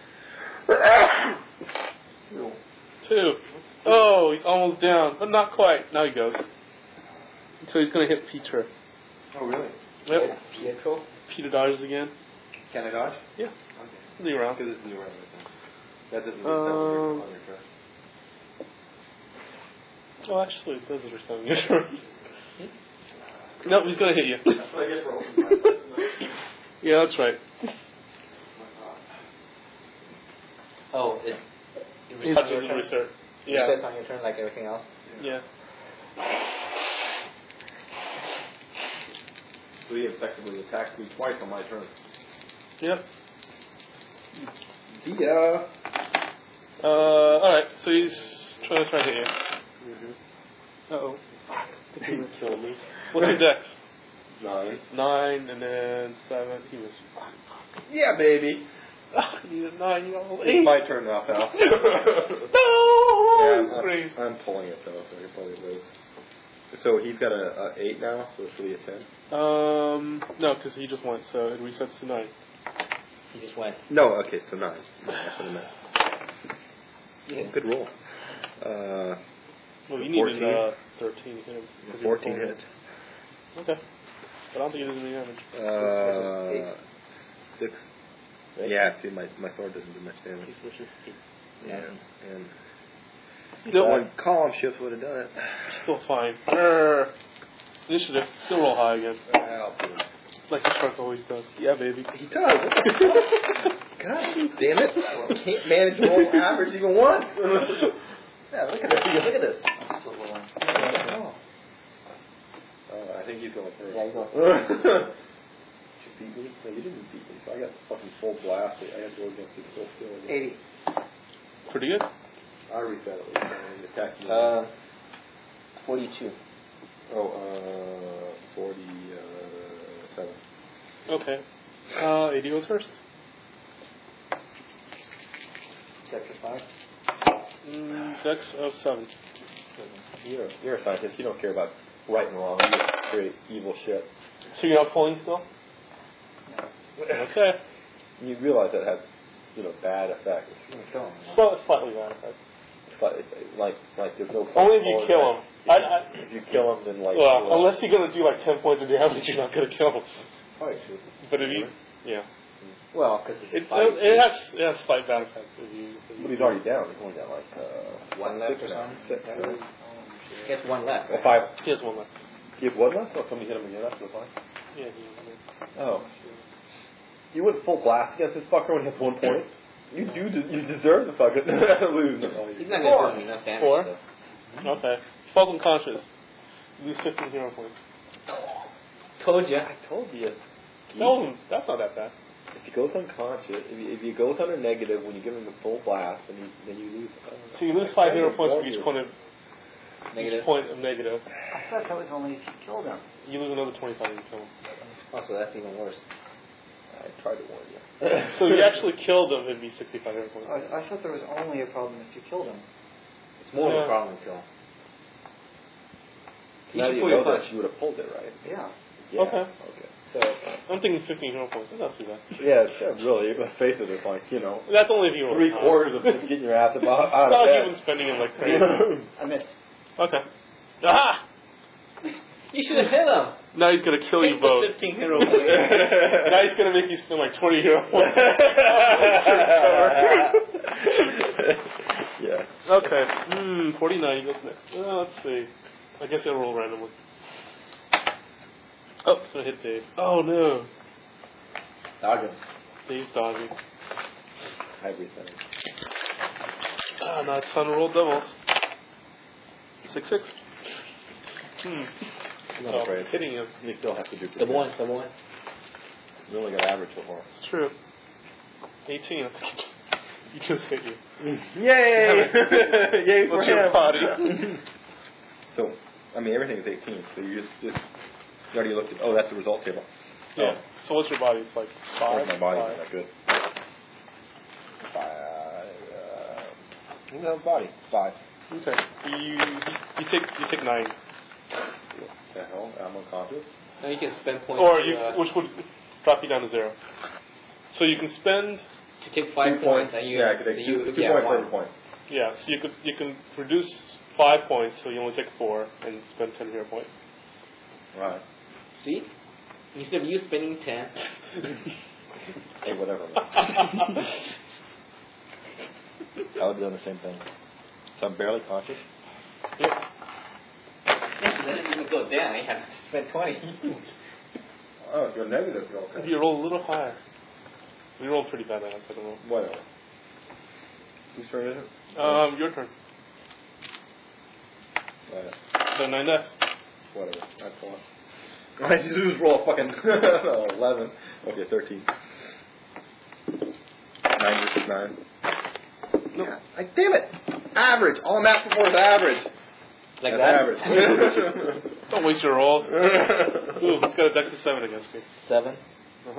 2. Oh, he's almost down, but not quite. Now he goes. So he's going to hit Peter. Oh, really? Yep. Pietro? Peter dodges again. Can I dodge? Yeah. Okay. New round. Because it's new round. That doesn't mean Um, on your turn. Oh, actually, it does understand your turn. No, he's going to hit you. That's what I get for opening my Yeah, that's right. Oh, it Touches your and turn? research. It Yeah. resets on your turn like everything else? Yeah. So he effectively attacked me twice on my turn. Yep. Yeah. Alright, so he's trying to hit you. Mm-hmm. Uh-oh. The thing that's killing me. What's your dex? 9. 9 and then 7. He was. Yeah, baby. You had 9, you all 8. It's my turn now, pal. No! Yeah, Screams. I'm pulling it though, so I can probably lose. So he's got a 8 now, so it should be a 10. No, because he just went, so it resets to 9. He just went. No, okay, so 9. That's what I meant. Yeah. Good roll. Well, you 14. needed 13 hit. 14 hit. Okay. But I don't think you did any damage. 6. Yeah, see, my sword doesn't do much damage. He switches. Yeah, and Still, one column shift would have done it. still fine. Initiative. Still roll high again. Like the shark always does. Yeah, baby. He does. God damn it. Can't manage to roll average even once. Yeah, look at this. Look at this. I think he's going first. Yeah, you go first. You beat me? No, you didn't beat me. So I got fucking full blast. I had to go against his full skill. 80. Pretty good. I reset it. Attack me. 42. 47. Okay. 80 goes first. Dex of 5. Dex of 7. You're a scientist. You don't care about right and wrong. You just create evil shit. So you're not pulling still? Okay. You realize that has, bad effects. Slightly bad effect. It's like there's no. Only if you kill him. If you kill him, then like. Well, unless you're gonna do like 10 points of damage, you're not gonna kill him. Probably should. But if you, yeah, Well, because it has slight bad effects if you. But he's already down. He's only got like 1 left or something. 6, 7. He has 1 left. Or 5. He has 1 left. You have 1 left? Oh, somebody hit him again. That's the fine. Yeah. Oh. You went full blast against this fucker when he has 1 point. You deserve to fucking lose. He's not going to do enough damage. 4? Though. Okay. Falls unconscious. Lose 15 hero points. Told ya. I told you. No, that's not that bad. If he goes unconscious, if he goes under negative when you give him a full blast, then you lose. So you lose 5 hero points for each point of Negative. Each point of negative. I thought that was only if you killed him. You lose another 25 if you kill him. Oh, so that's even worse. I tried to warn you. So you actually killed him, it'd be 65 hero points. I thought there was only a problem if you killed him. It's more of a problem to kill. Now that you know that, you would have pulled it, right? Yeah. Okay. So I'm thinking 15 hero points. That's not too bad. yeah, really. Let's face it. It's like That's only if you roll 3/4 of just getting your ass out It's of not like bed. you've been spending it like crazy. I missed. Okay. Aha! You should have hit him. Now he's gonna kill you both. 15 hero points. Now he's gonna make you spend like 20 hero points. Yeah. Okay. 49 goes next. Let's see. I guess I'll roll randomly. Oh, it's gonna hit Dave. Oh no. Dodge him. Dave's dodging. High reset. Now it's time to roll doubles. 6-6. I'm not afraid. Hitting him. You still have to do Double one. You only got average so far. It's true. 18. He just hit you. Yay! Yay for What's him. your body? So, everything is 18. So you you already looked at. Oh, that's the result table. Yeah. So what's your body? It's like 5. My body's 5. not good. 5. No body. 5. Okay. You take 9. What the hell? I'm unconscious. Now you can spend points. Or which would drop you down to 0. So you can spend. You take 5 points and you. Yeah, I could take 2 points for every point. Yeah. So you can reduce 5 points, so you only take 4 and spend 10 hero points. Right. See? Instead of you spending 10. Hey, whatever. I would have done the same thing. So I'm barely conscious. Yep. Then you would go down. You have to spend 20. Oh, if you're negative, you're okay. If you roll a little higher. We rolled pretty bad on that second roll. Whatever. Whose turn is it? Your turn. Right. So 9 dice. Whatever. That's one. I just roll a fucking 11. Okay, 13. 9 versus 9. No. Yeah. Like, damn it! Average! All I'm asking for is average. Like That's that? average. Don't waste your rolls. Ooh, he's got a dex of 7 against me. 7. Uh-huh.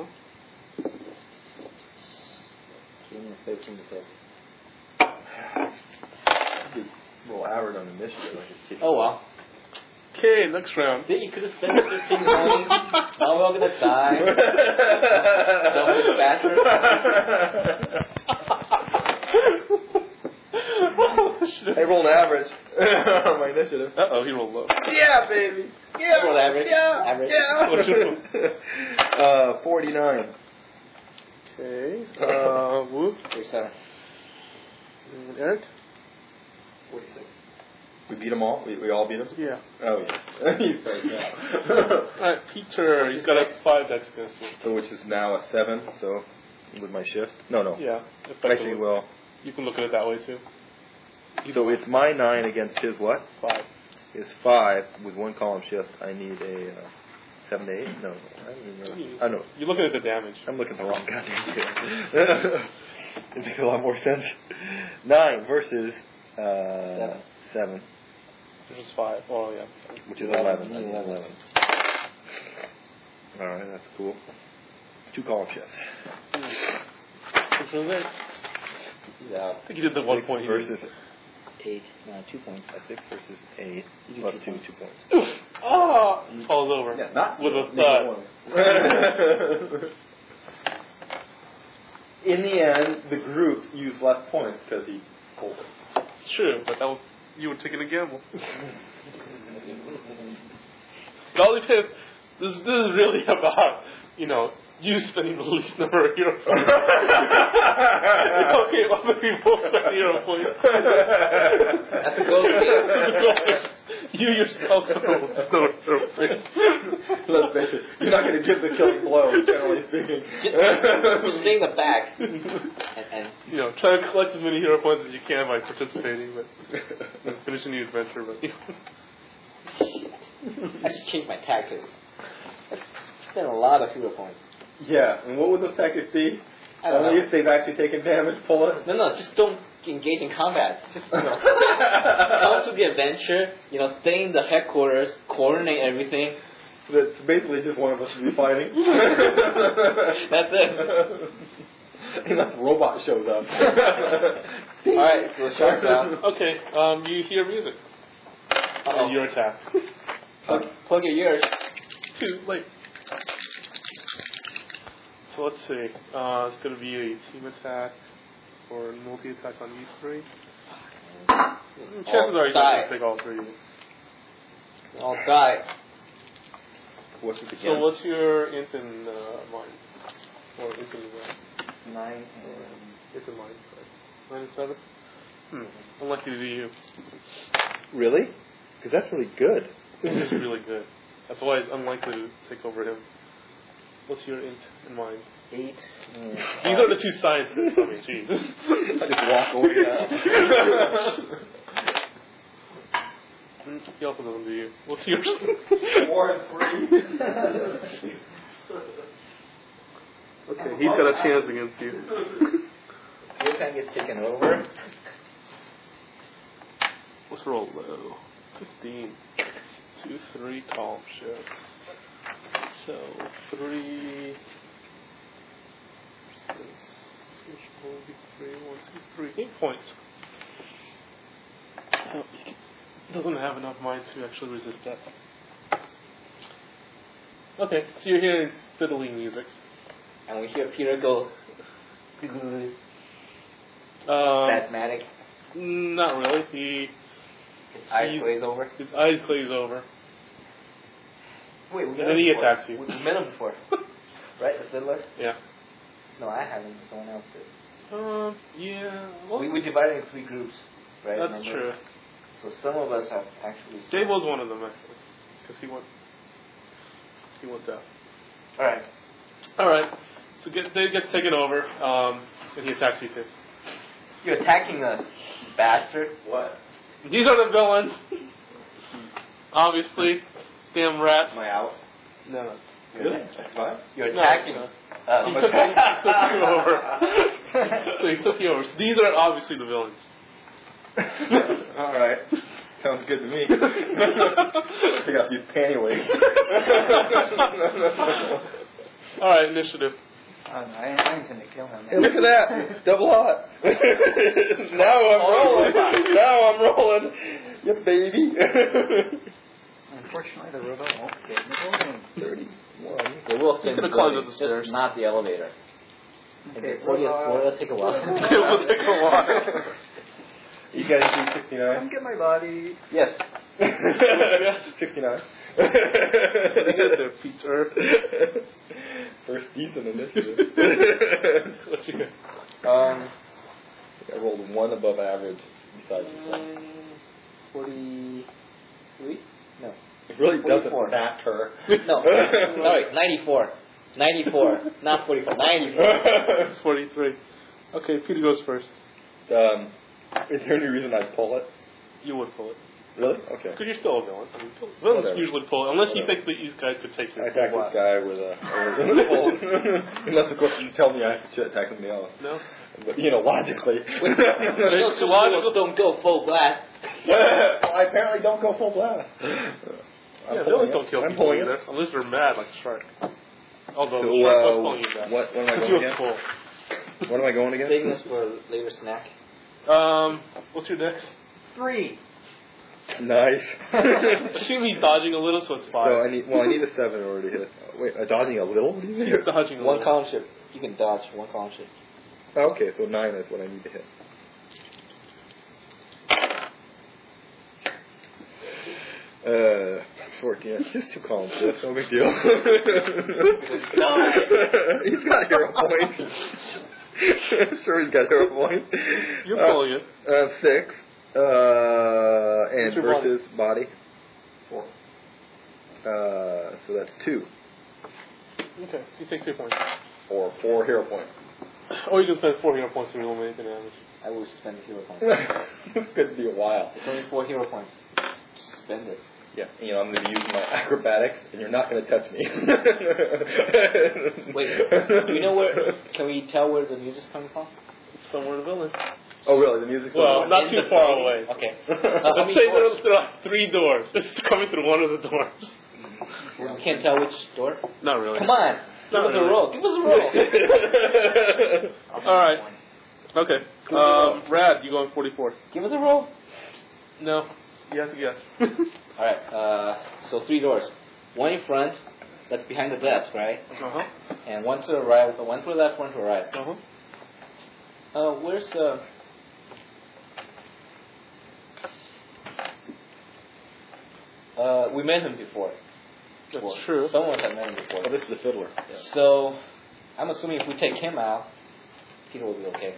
Give me a 13 to 30. Roll average on initiative. Like a kid. Oh well. Okay, next round. See, you could have spent 15 money. Oh, we're all gonna die. Don't bastard. I rolled average on my initiative. Uh-oh, he rolled low. Yeah, baby. Yeah. Roll average. Yeah. Average. Yeah. 49. Okay. Woo. 37. And Eric? 46. We beat them all? We all beat them? Yeah. Oh, yeah. He's right now. Alright, Peter, he's got a 5 dex against me. So, which is now a 7, so with my shift? No. Yeah. Actually, well. You can look at it that way too. So it's my 9 against his what? 5. His 5 with 1 column shift. I need a 7 to 8? No. I don't even know. I know. You're looking at the damage. I'm looking at the wrong goddamn thing. It makes a lot more sense. 9 versus 7. Which is 5. Oh, yeah. Which is 11. I need 11. Alright, that's cool. 2 column shifts. Which one's that? Yeah. I think you did the 1 6 point. versus 8. No, 2 points. 6 versus 8 plus 2 points. Oh! Falls over. Yeah, not with a thud. In the end, the group used less points because he pulled it. It's true, but that was you were taking a gamble. Dolly Pip, this is really about, you spending the least number of hero points. It's okay if other people spend hero points. That's a goal to me. You yourself spend the least number of hero points. Let's face it, you're not going to give the killing blow, generally speaking. Just stay in the back. And try to collect as many hero points as you can by participating, but finishing the adventure. But I should change my tactics. I've spent a lot of hero points. Yeah, and what would those tactics be? I don't Only know. if they've actually taken damage, pull it? No, just don't engage in combat. Just, come to the adventure, stay in the headquarters, coordinate everything. So it's basically just one of us to be fighting. That's it. Unless a robot shows up. Alright, so the shark's out. okay, you hear music. Uh-oh. And you're attacked. Plug your ears. Too late. So let's see. It's going to be a team attack or a multi-attack on you 3. Chances are you're going to take all 3. All die. What's it again? So what's your int in mind? Or int in mind? 9 and... Int in mind, sorry. 9 and 7? Unlucky to be you. Really? Because that's really good. It's really good. That's why it's unlikely to take over him. What's your int in mind? 8. These are the 2 sciences. I mean, Jesus. I just walk over here. He also doesn't do you. What's yours? 4 and 3. Okay, he's got a chance against you. Your time gets taken over. Let's roll low. 15. 2, 3 column shifts. So 3. Which one will be 3? 1, 2, 3. 8 points. He doesn't have enough mind to actually resist that. Okay, so you're hearing fiddling music. And we hear Peter go... Asthmatic. Not really. His eyes glaze over. His eyes glaze over. Wait, we And then he attacks you. We met him before. Right, the fiddler? Yeah. No, I haven't. Someone else did. Yeah. Well, We divided in 3 groups, right? that's Remember? true. So some of us have actually... Dave was one of them, actually. Because he went deaf. Alright. Alright. So Dave gets taken over, and he attacks you too. You're attacking us, bastard. What? These are the villains. Obviously. Damn rats. Am I out? No. Really? What? You're attacking No. us. He took you over. So he took you over. So these are obviously the villains. Alright. Sounds good to me. I got these panty wigs. Alright, initiative. Oh, no, I ain't gonna kill him. Hey, look at that. Double hot. Now I'm rolling. Yeah, baby. Unfortunately, the robot won't get in the building. 31. They will send could've the climbed building, up the stairs. just not the elevator. Okay, It'll take a while. It will take a while. You got a 69? Come get my body. Yes. 69. Their Peter. First decent initiative. What you got? I rolled one above average besides yourself. 43? No. It really 44. doesn't matter. No. Sorry, 94. 94. Not 44. 94. 43. Okay, Peter goes first. Is there any reason I'd pull it? You would pull it. Really? Okay. Because you're still a villain. I mean, villains Whatever. usually pull it, unless you Whatever. think that these guys could take you. I attack this guy with a unless of course you tell me I have to attack somebody else. No? But logically. Logical don't go full blast. Well, I apparently don't go full blast. Yeah, villains don't kill I'm people pulling either, it. unless they're mad like Shark. Although So, Shark was pulling you back. what am I He going was against? full. What am I going against? Saving us for a later snack. What's your dex? 3. Nice. Assume he's dodging a little, so it's 5. So I need a 7 in order to hit. Wait, dodging a little? What do you mean? He's dodging a One little. column shift. You can dodge one column shift. Oh, okay, so 9 is what I need to hit. Uh, 14. It's just 2 columns. That's no big deal. He's got hero points. Sure, he's got hero points. You're pulling it. 6. And What's your versus body. 4. So that's 2. Okay, so you take 2 points. Or 4 hero points. Or you can spend 4 hero points and you won't make any damage. I will spend hero points. It's going to be a while. It's only 4 hero points. Spend it. Yeah, I'm going to be using my acrobatics, and you're not going to touch me. Wait, do you know where? Can we tell where the music's coming from? It's somewhere in the village. Oh, really? The music's Well, on? not In too the far building? away. Okay. Let's many say doors? there are 3 doors. It's coming through one of the doors. We can't tell which door. Not really. Come on, give us a really. roll. Give us a roll. All right. Okay. Rad, you going 44? Give us a roll. No. You have to guess. All right. So 3 doors. One in front. That's behind the desk, right? Uh-huh. And one to the right. One to the left. One to the right. Uh-huh. Where's the? We met him before. That's Well, true. Someone had met him before. Oh, this is the fiddler. So, I'm assuming if we take him out, Peter will be okay.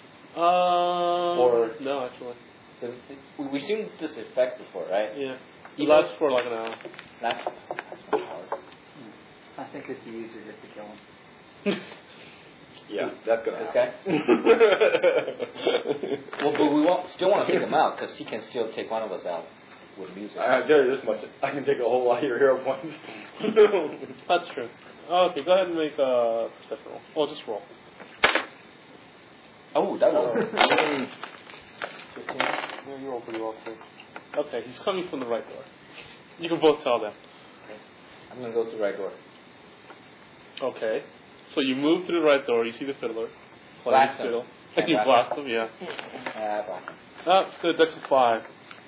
Or- no, actually. We've seen this effect before, right? Yeah. It Even- lasts for like an hour. That's not hard. I think it'd be easier just to kill him. Yeah, that's going to Okay. Well, but we still want to take him out because he can still take one of us out with music. I tell you this much. I can take a whole lot of your hero points. That's true. Okay, go ahead and make a perception roll. Well, just roll. Oh, that was 15. Yeah, you roll pretty well too. Okay, he's coming from the right door. You can both tell that. I'm going to go to the right door. Okay. So you move to the right door, you see the fiddler. Playing Blast his him. fiddle. Can't You blast blast him, yeah. Black. Oh, it's good. That's a 5.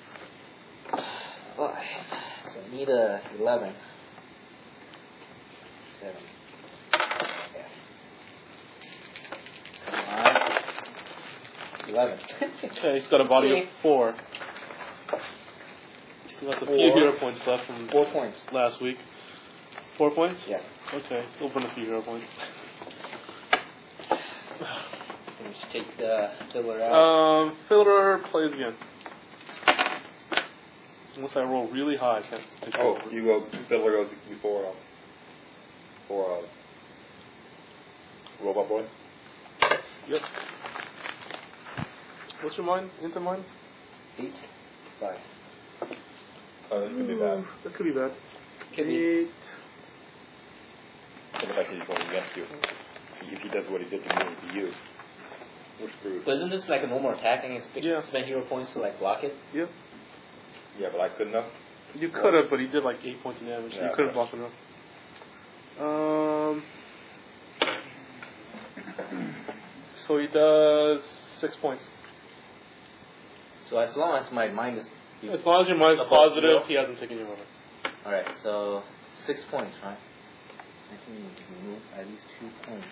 5. So I need a 11. 7. Yeah. Come on. 11. Okay, he's got a body of 4. Still has a few 4. hero points left from 4 points. last week. 4 points? Yeah. Okay, we'll burn a few hero points. Can we just take the fiddler out? Fiddler plays again. Unless I roll really high, I can't take Oh, over. you go. Fiddler goes before. for Robot Boy. Yep. What's your mine? Into mine? 8, 5. Oh, this could be bad. That could be bad. Could be. 8. So the fact that he's going against you. If he does what he did to me to you, we're screwed. But isn't this like a normal attack and you Yeah. spend hero points to like block it? Yep. Yeah, but I couldn't have. You could have, but he did like 8 points of damage. Yeah, You could have okay. blocked enough. So he does 6 points. So as long as my mind is... As long as your mind's Above positive, zero. he hasn't taken your moment. Alright, so 6 points, right? I think you need to remove at least 2 points.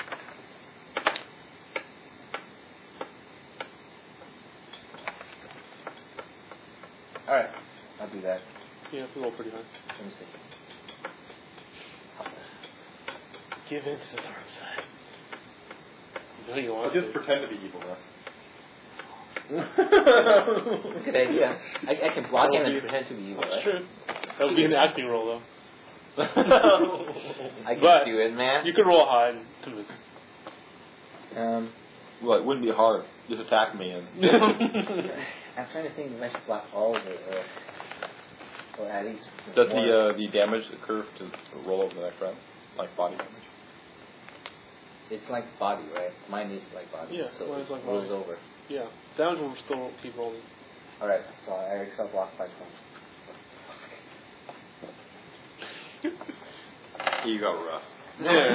Alright, I'll do that. Yeah, it's a little pretty high. Let me see. Give in to the dark side. You know you want Just to. pretend to be evil, man. Good idea. I can block That him would and be- pretend to be evil, That's right? true. That would be an acting role, though. I can But do it, man. You could roll high and convince him. Well, it wouldn't be hard. Just attack me and. I'm trying to think if I should block all of it, or at least. Does more. the damage occur to roll over the next round? Like body damage? It's like body, right? Mine is like body. Yeah, so mine's it like rolls body. over. Yeah. Damage will still keep rolling. Alright, so I excel block 5 points. You got rough. Yeah.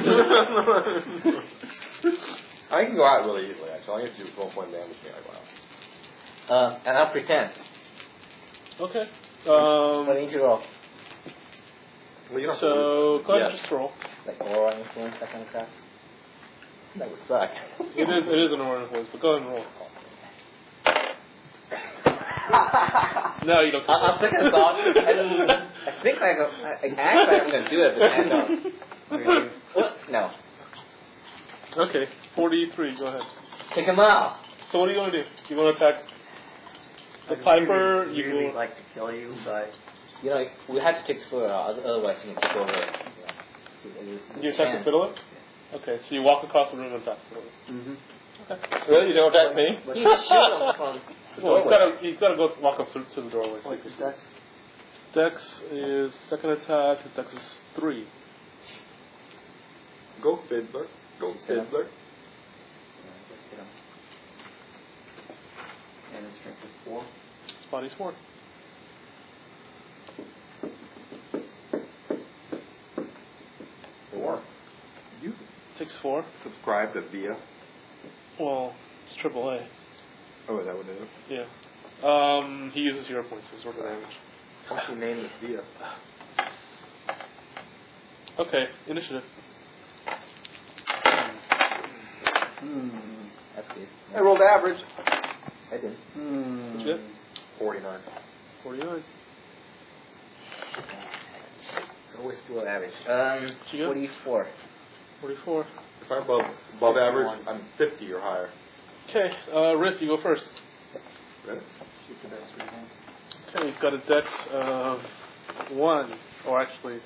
I can go out really easily, actually. All you have to do is roll 1 damage to me. Like, wow. And I'll pretend. Okay. What do you need to roll? Well, you don't have to So, lose. go ahead and Yes. just roll. Like aura influence, that kind of crap? That would suck. It is an aura influence, but go ahead and roll. No, you don't. I'll second thought. I think I act like I'm gonna do it, but I don't. What? No. Okay, 43, go ahead. Take him out. So what are you going to do? You want to attack the Piper? I'd You really go. like to kill you, but You know, we have to take the foot out, otherwise you can take over. You attack the fiddler? Okay, so you walk across the room and attack the fiddler. Really? You don't attack me? You shoot him from the Well, doorway. he's got to go walk up to the doorway. what's the dex? Dex is second attack. His Dex is 3. Go Fiddler. Go Fiddler. And his strength is 4. His body's 4. You Takes 4. subscribe to VIA. Well, it's AAA. Oh, is that what it is? Yeah. He uses hero points as sort of damage. What's your name is VIA? Okay, initiative. That's good. I rolled average. I did. What'd you get? 49. 49. It's always below average. you got? 44. 44. If I'm above average, I'm 50 or higher. Okay, Riff, you go first. Good. Shoot the dex for him. Okay, he's got a Dex of 1. Or actually,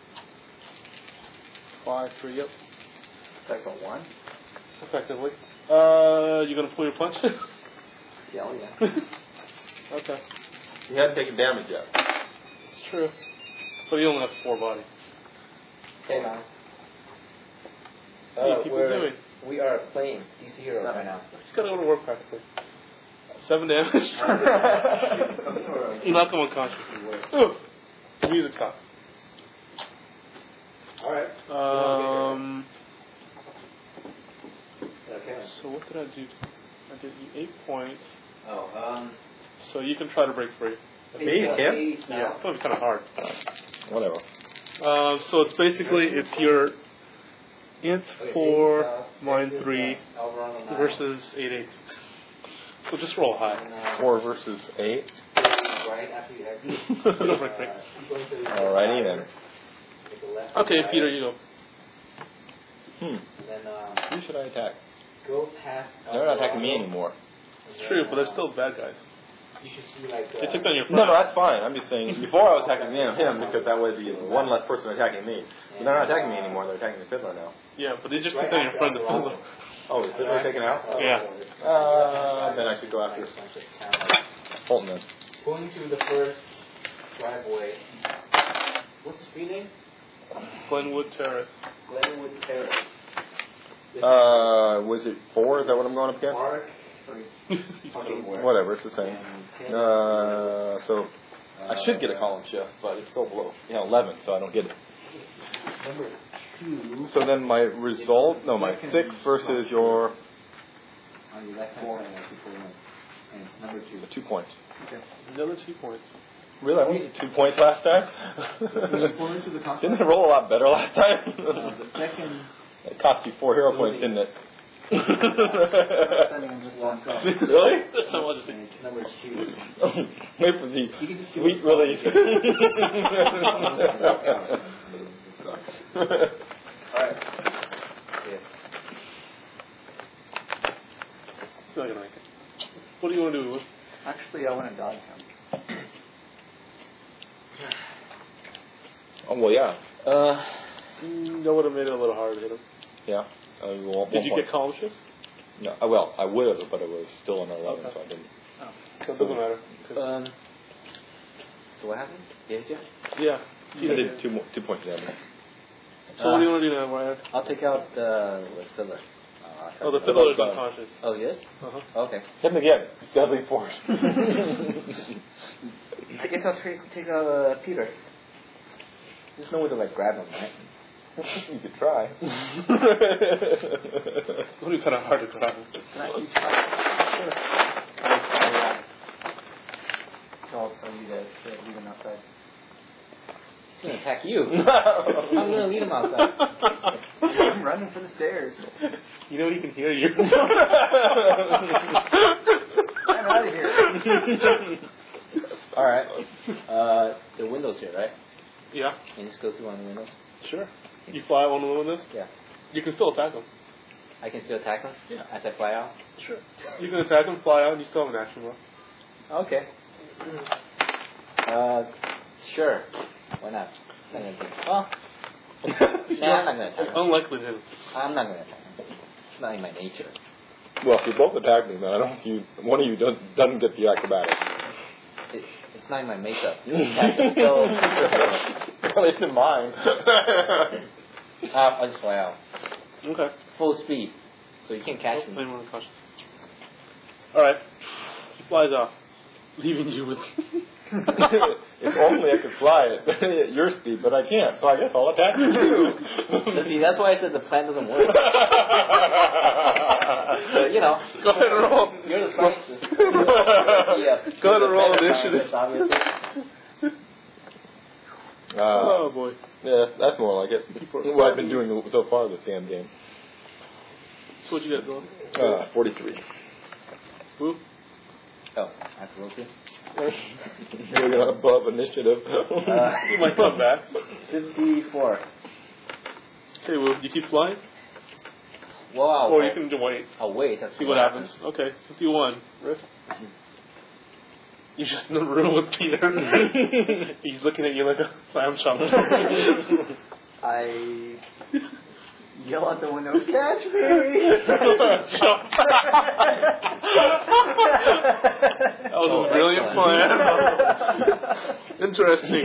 5, 3, yep, That's a 1? effectively. You gonna pull your punch? Yeah, oh yeah. Okay. He hadn't taken damage yet. It's true. But he only has 4 body. Okay, now. What are you people doing? We are playing DC Heroes right now. He's gotta go to work practically. 7 damage. You knock him unconscious. Ooh. Music stops. Alright. Okay. So what did I do? I did you 8 points. Oh, So you can try to break free. Me? Him? Yeah, it's gonna be kind of hard. Whatever. So it's basically it's your int 4, mine 3 versus 8. So just roll high. 4 versus 8. Right after you exit. No break free. Alrighty then. Okay, Peter, you go. And then Who should I attack? go past. They're not attacking me anymore. It's true, but they're still bad guys. You should see like. They took down your friend. No, that's fine. I'm just saying, before I was attacking him because that way the one less person attacking me. But they're not attacking me anymore, they're attacking the Fiddler now. Yeah, but they just took down your friend, the Fiddler. Oh, is Fiddler taken out? Yeah. Then I should go after Fulton then. Going to the first driveway. What's the street name? Glenwood Terrace. Glenwood Terrace. Was it 4? Is that what I'm going up against? Park. Whatever, it's the same. So I should get a column shift, but it's so below 11, so I don't get it. Number 2. So then my result, no, my 6 versus your On your left hand side, and it's number 2. 2 points. Okay. Another 2 points. Really? I won 2 points last time? Going to the top. Didn't I roll a lot better last time? The second. It cost you 4 hero points, didn't it? Standing on just one cup. Really? This time I'll just And it's number 2. Wait for the You can just do sweet it. release. Alright. Yeah. Still not gonna make it. What do you want to do? Actually, I want to dodge him. Oh, well, yeah. That would have made it a little harder to hit him. Yeah. Did you get column shifts? No, well, I would have, but it was still an 11, Okay. so I didn't. So it doesn't matter. So what happened? Yes, yeah. Yeah. I did 2 points damage. So what do you want to do now, Ryan? I'll take out the Fiddler. Oh, the Fiddler is unconscious. Oh, yes? Uh-huh. Okay. Hit him again. Deadly force. I guess I'll take Peter. There's no way to like grab him, right? You could try. It'll be kind of hard to grab him. Can I use I'll tell you to leave him outside. He's gonna attack you. I'm gonna leave him outside. I'm running for the stairs. You know he can hear you. I'm out of here. Alright. The window's here, right? Yeah. Can you just go through one of the windows? Sure. You fly out one of the windows? Yeah. You can still attack him. I can still attack him? Yeah. As I fly out? Sure. You can attack him, fly out, and you still have an action roll. Okay. Sure. Why not? It's not gonna take. Well. Nah, I'm not gonna attack him. Unlikely to hit him. I'm not gonna attack him. It's not in my nature. Well, if you both attack me, then I don't. One of you doesn't get the acrobatics. It's not in my makeup. So, Well, it's in mine. I'll just fly out. Okay. Full speed. So you can't catch me. Play more cautious. Alright. He flies off, leaving you with. If only I could fly at your speed, but I can't, so I guess I'll attack you too. See, that's why I said the plan doesn't work. But, you know. Go ahead and roll. You're the scientist. Yes. Go ahead and roll Better initiative. scientist, obviously. Oh boy. Yeah, that's more like it. What I've been doing so far this damn game. So what you got going? 43. Who? Oh, I have to roll too? You're going above initiative. You might come back. 54. Okay, well, you keep flying? Wow. Or you can wait. I'll wait. That's See what happens. Okay, 51. Riff. You're just in the room with Peter. He's looking at you like a clam chowder. I yell out the window, catch me! That was a brilliant plan. Interesting.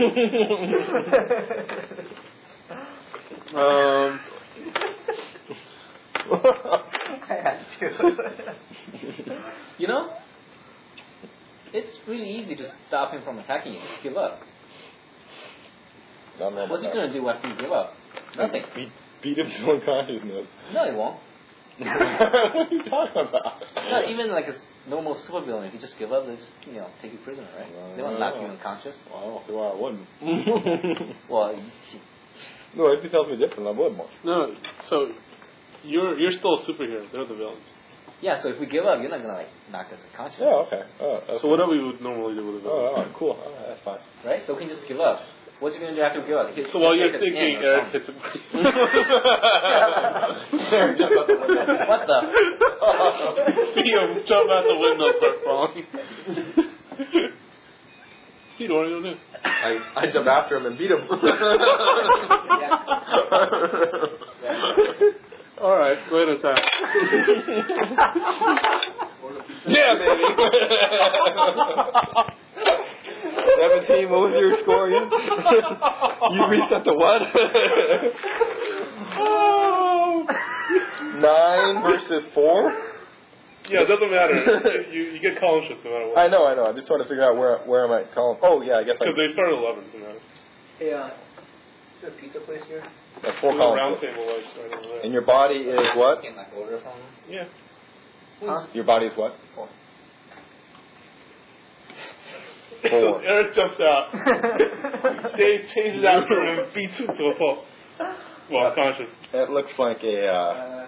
I had to. You know, it's really easy to stop him from attacking you. Just give up. What's he going to do after you give up? Nothing. Beat him to unconsciousness. No, he won't. What are you talking about? Not even like a normal supervillain. If you just give up, they just, take you prisoner, right? They won't knock you unconscious. Well, I don't see why I wouldn't. Well, No, if he tells me different, I would more. No, so you're still a superhero. They're the villains. yeah, so if we give up, you're not going to, knock us unconscious. Yeah, okay. So whatever we would normally do with a villain. Oh, cool. That's fine. Right? So we can just give up. What's he going to do after we give up? So while you're thinking, Eric hits him. Sure, jump out the window. What the? See him jump out the window, start falling. Pete, what are you going to do? I jump after him and beat him. All right, go ahead and attack. Yeah, baby. 17, what was your score again? You reset to what? 9 versus 4? Yeah, it doesn't matter. You get conscious no matter what. I know. I'm just trying to figure out where am I calling. Oh, yeah, I guess Because they started 11, so now. Hey, is there a pizza place here? That's 4 Round columns. table lights right over there. And your body is what? Can like order from them? Yeah. Huh? Your body is what? 4. So 4. Eric jumps out. Dave chases after him and beats him to a pulp. Well, conscious. That looks like a Yeah.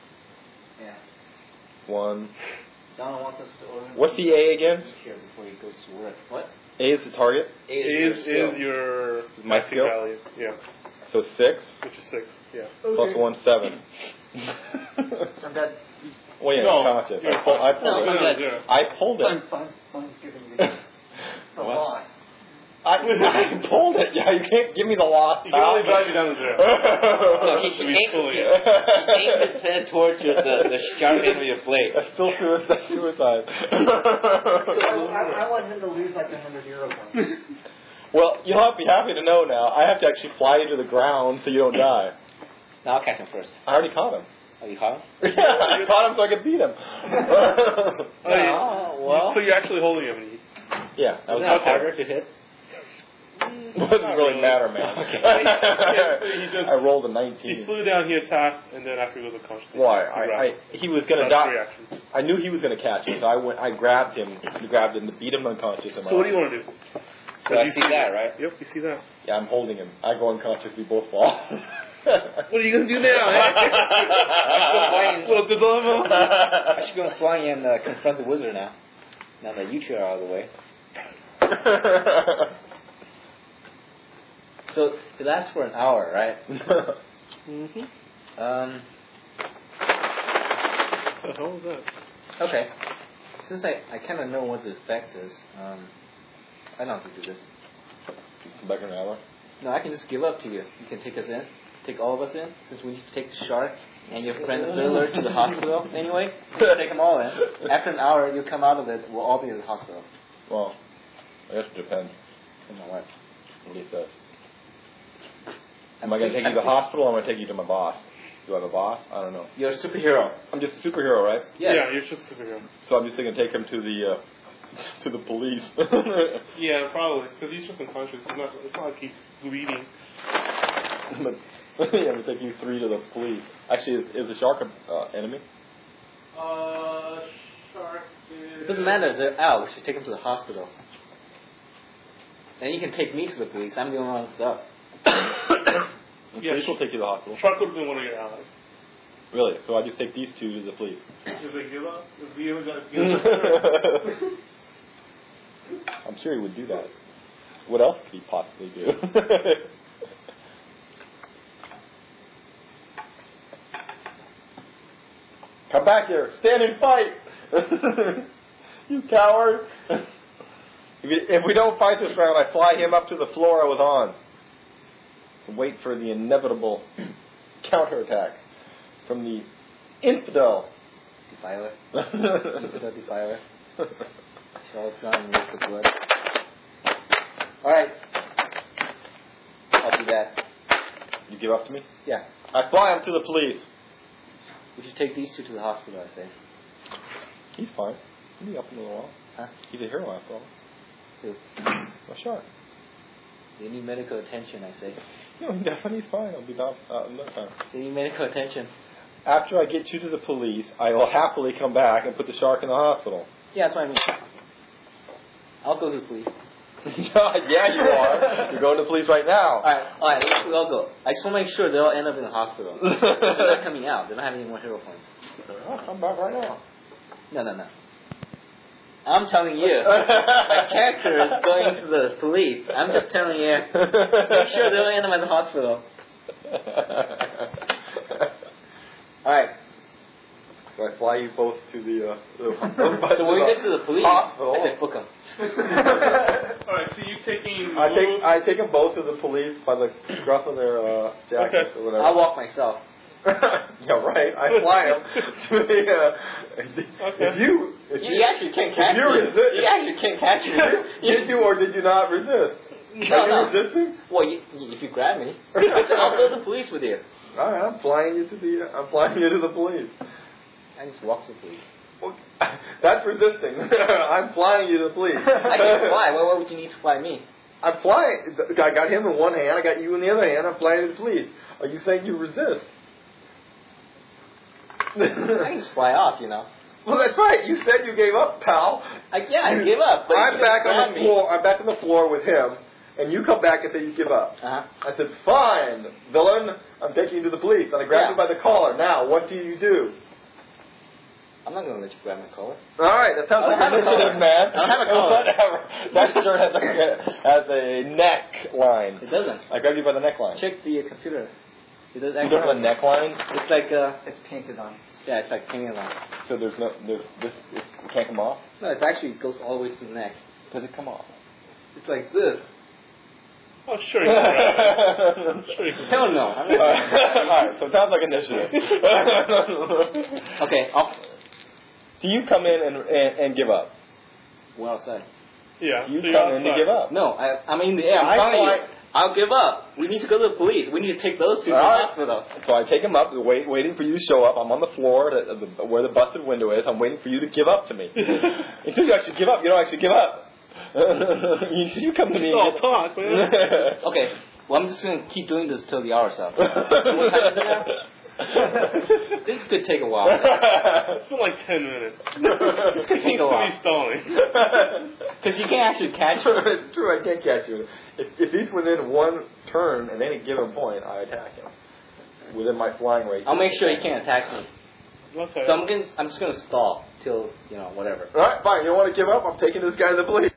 1. Donald wants us to order. What's the A again? Here before he goes to work. What? A is the target, A Is your my acting skill? value. Yeah, so 6 which is 6. Yeah. plus 1, 7. I'm dead. Well, yeah, No, unconscious. you're I pulled No, it. I'm good. Zero. I pulled it. Fine, giving you the What? loss. I pulled it. Yeah, you can't give me the loss. You can only drive you down to 0. No, he To be fully. aimed his head towards the sharp end of your blade. That's still suicide. I want him to lose like €100 points. Well, you'll have to be happy to know now. I have to actually fly you to the ground so you don't die. No, I'll catch him first. I already caught him. Oh, you caught him? Yeah, I caught him so I could beat him. Oh, yeah. well. So you're actually holding him. Yeah, that Isn't was that harder to hit? It doesn't really matter, man. I rolled a He 19. flew down, he attacked, and then after he was unconscious. Why? He was gonna That's die. reaction. I knew he was gonna catch me, so I grabbed him, to beat him unconscious. So what do you want to do? So I see that, right? Yep, you see that. Yeah, I'm holding him. I go unconscious. We both fall. What are you going to do now? Little dilemma. I should go and fly and confront the wizard now. Now that you two are out of the way. So it lasts for an hour, right? Mm-hmm. Um. What the hell is that? Okay. Since I kind of know what the effect is, I don't have to do this. Come back in an hour. No, I can just give up to you. You can take us in. Take all of us in, since we need to take the shark and your friend the fiddler to the hospital anyway. We'll take them all in. After an hour, you come out of it, we'll all be at the hospital. Well, I guess it depends You know what? what he says. Am I going to take you to the hospital or am I going to take you to my boss? Do I have a boss? I don't know. You're a superhero. I'm just a superhero, right? Yes. Yeah, you're just a superhero. So I'm just going to take him to the police. Yeah, probably. Because he's just unconscious. It's not like he's bleeding. But, yeah, I'm going to take you 3 to the police. Actually, is the shark an enemy? Shark is... It doesn't matter. They're out. We should take them to the hospital. And you can take me to the police. I'm the only one that's up. The police will take you to the hospital. Shark would have been one of your allies. Really? So I just take these 2 to the police. If they give up, if we ever got I'm sure he would do that. What else could he possibly do? Come back here. Stand and fight. You coward. If we don't fight this round, I fly him up to the floor I was on. And wait for the inevitable counterattack from the infidel. Defiler. Infidel defiler. Shall drown mix of blood. Alright. I'll do that. You give up to me? Yeah. I fly him to the police. We should take these 2 to the hospital, I say. He's fine. He'll be up in a little while. Huh? He's a hero after all. Who? Well, sure. They need medical attention, I say. No, he's fine. I'll be back another time. They need medical attention. After I get you to the police, I will happily come back and put the shark in the hospital. Yeah, that's what I mean. I'll go to the police. Yeah, you are. You're going to the police right now. Alright, we all go. I just want to make sure they all end up in the hospital. They're not coming out. They don't have any more hero points. I'll come back right now. No. I'm telling you. My character is going to the police. I'm just telling you. Make sure they don't end up in the hospital. Alright. So I fly you both to the So when we get to the police, hospital. I said, book them. Alright, so you're taking. I take them both to the police by the scruff of their jackets or whatever. I'll walk myself. Yeah, right. I fly them to the. If you actually can't catch you me. resist, You actually can't catch me. did you or did you not resist? Are you resisting? Well, if you grab me, I'll go to the police with you. All right, I'm flying you to the police. I just walk to the police. Well, that's resisting. I'm flying you to the police. I can fly. Why would you need to fly me? I'm flying. I got him in one hand. I got you in the other hand. I'm flying to the police. Are you saying you resist? I can just fly off, you know. Well, that's right. You said you gave up, pal. I give up. But I'm back on the floor. I'm back on the floor with him, and you come back and say you give up. Uh-huh. I said, "Fine, villain. I'm taking you to the police." And I grabbed you by the collar. Now, what do you do? I'm not going to let you grab my collar. All right, that sounds like initiative, man. I don't have a collar. That shirt has a neckline. It doesn't. I grabbed you by the neckline. Check the computer. It does You actually don't have a neckline, It's like It's painted on. yeah, it's like hanging on. so it can't come off. No, it actually goes all the way to the neck. Does it come off? It's like this. Oh, sure you can. I'm sure you can. Hell no. All right, so it sounds like initiative. Okay, Do you come in and give up? we're outside. Yeah. You so come in to give up. No, I'm in the air. I'm telling you. I'll give up. We need to go to the police. We need to take those two to the hospital. So I take him up, waiting for you to show up. I'm on the floor where the busted window is. I'm waiting for you to give up to me. Until you actually give up, you don't actually give up. you come to me. It's all talk, man. Okay, well, I'm just going to keep doing this till the hour's up. What time is it now? This could take a while. It's been like 10 minutes. This could take Seems a to while. be stalling. Because you can't actually catch me. True, I can't catch you. If he's within one turn at any given point, I attack him. Within my flying range. I'll make sure he can't attack me. Okay. So I'm just going to stall till, whatever. All right, fine. You don't want to give up? I'm taking this guy to the police.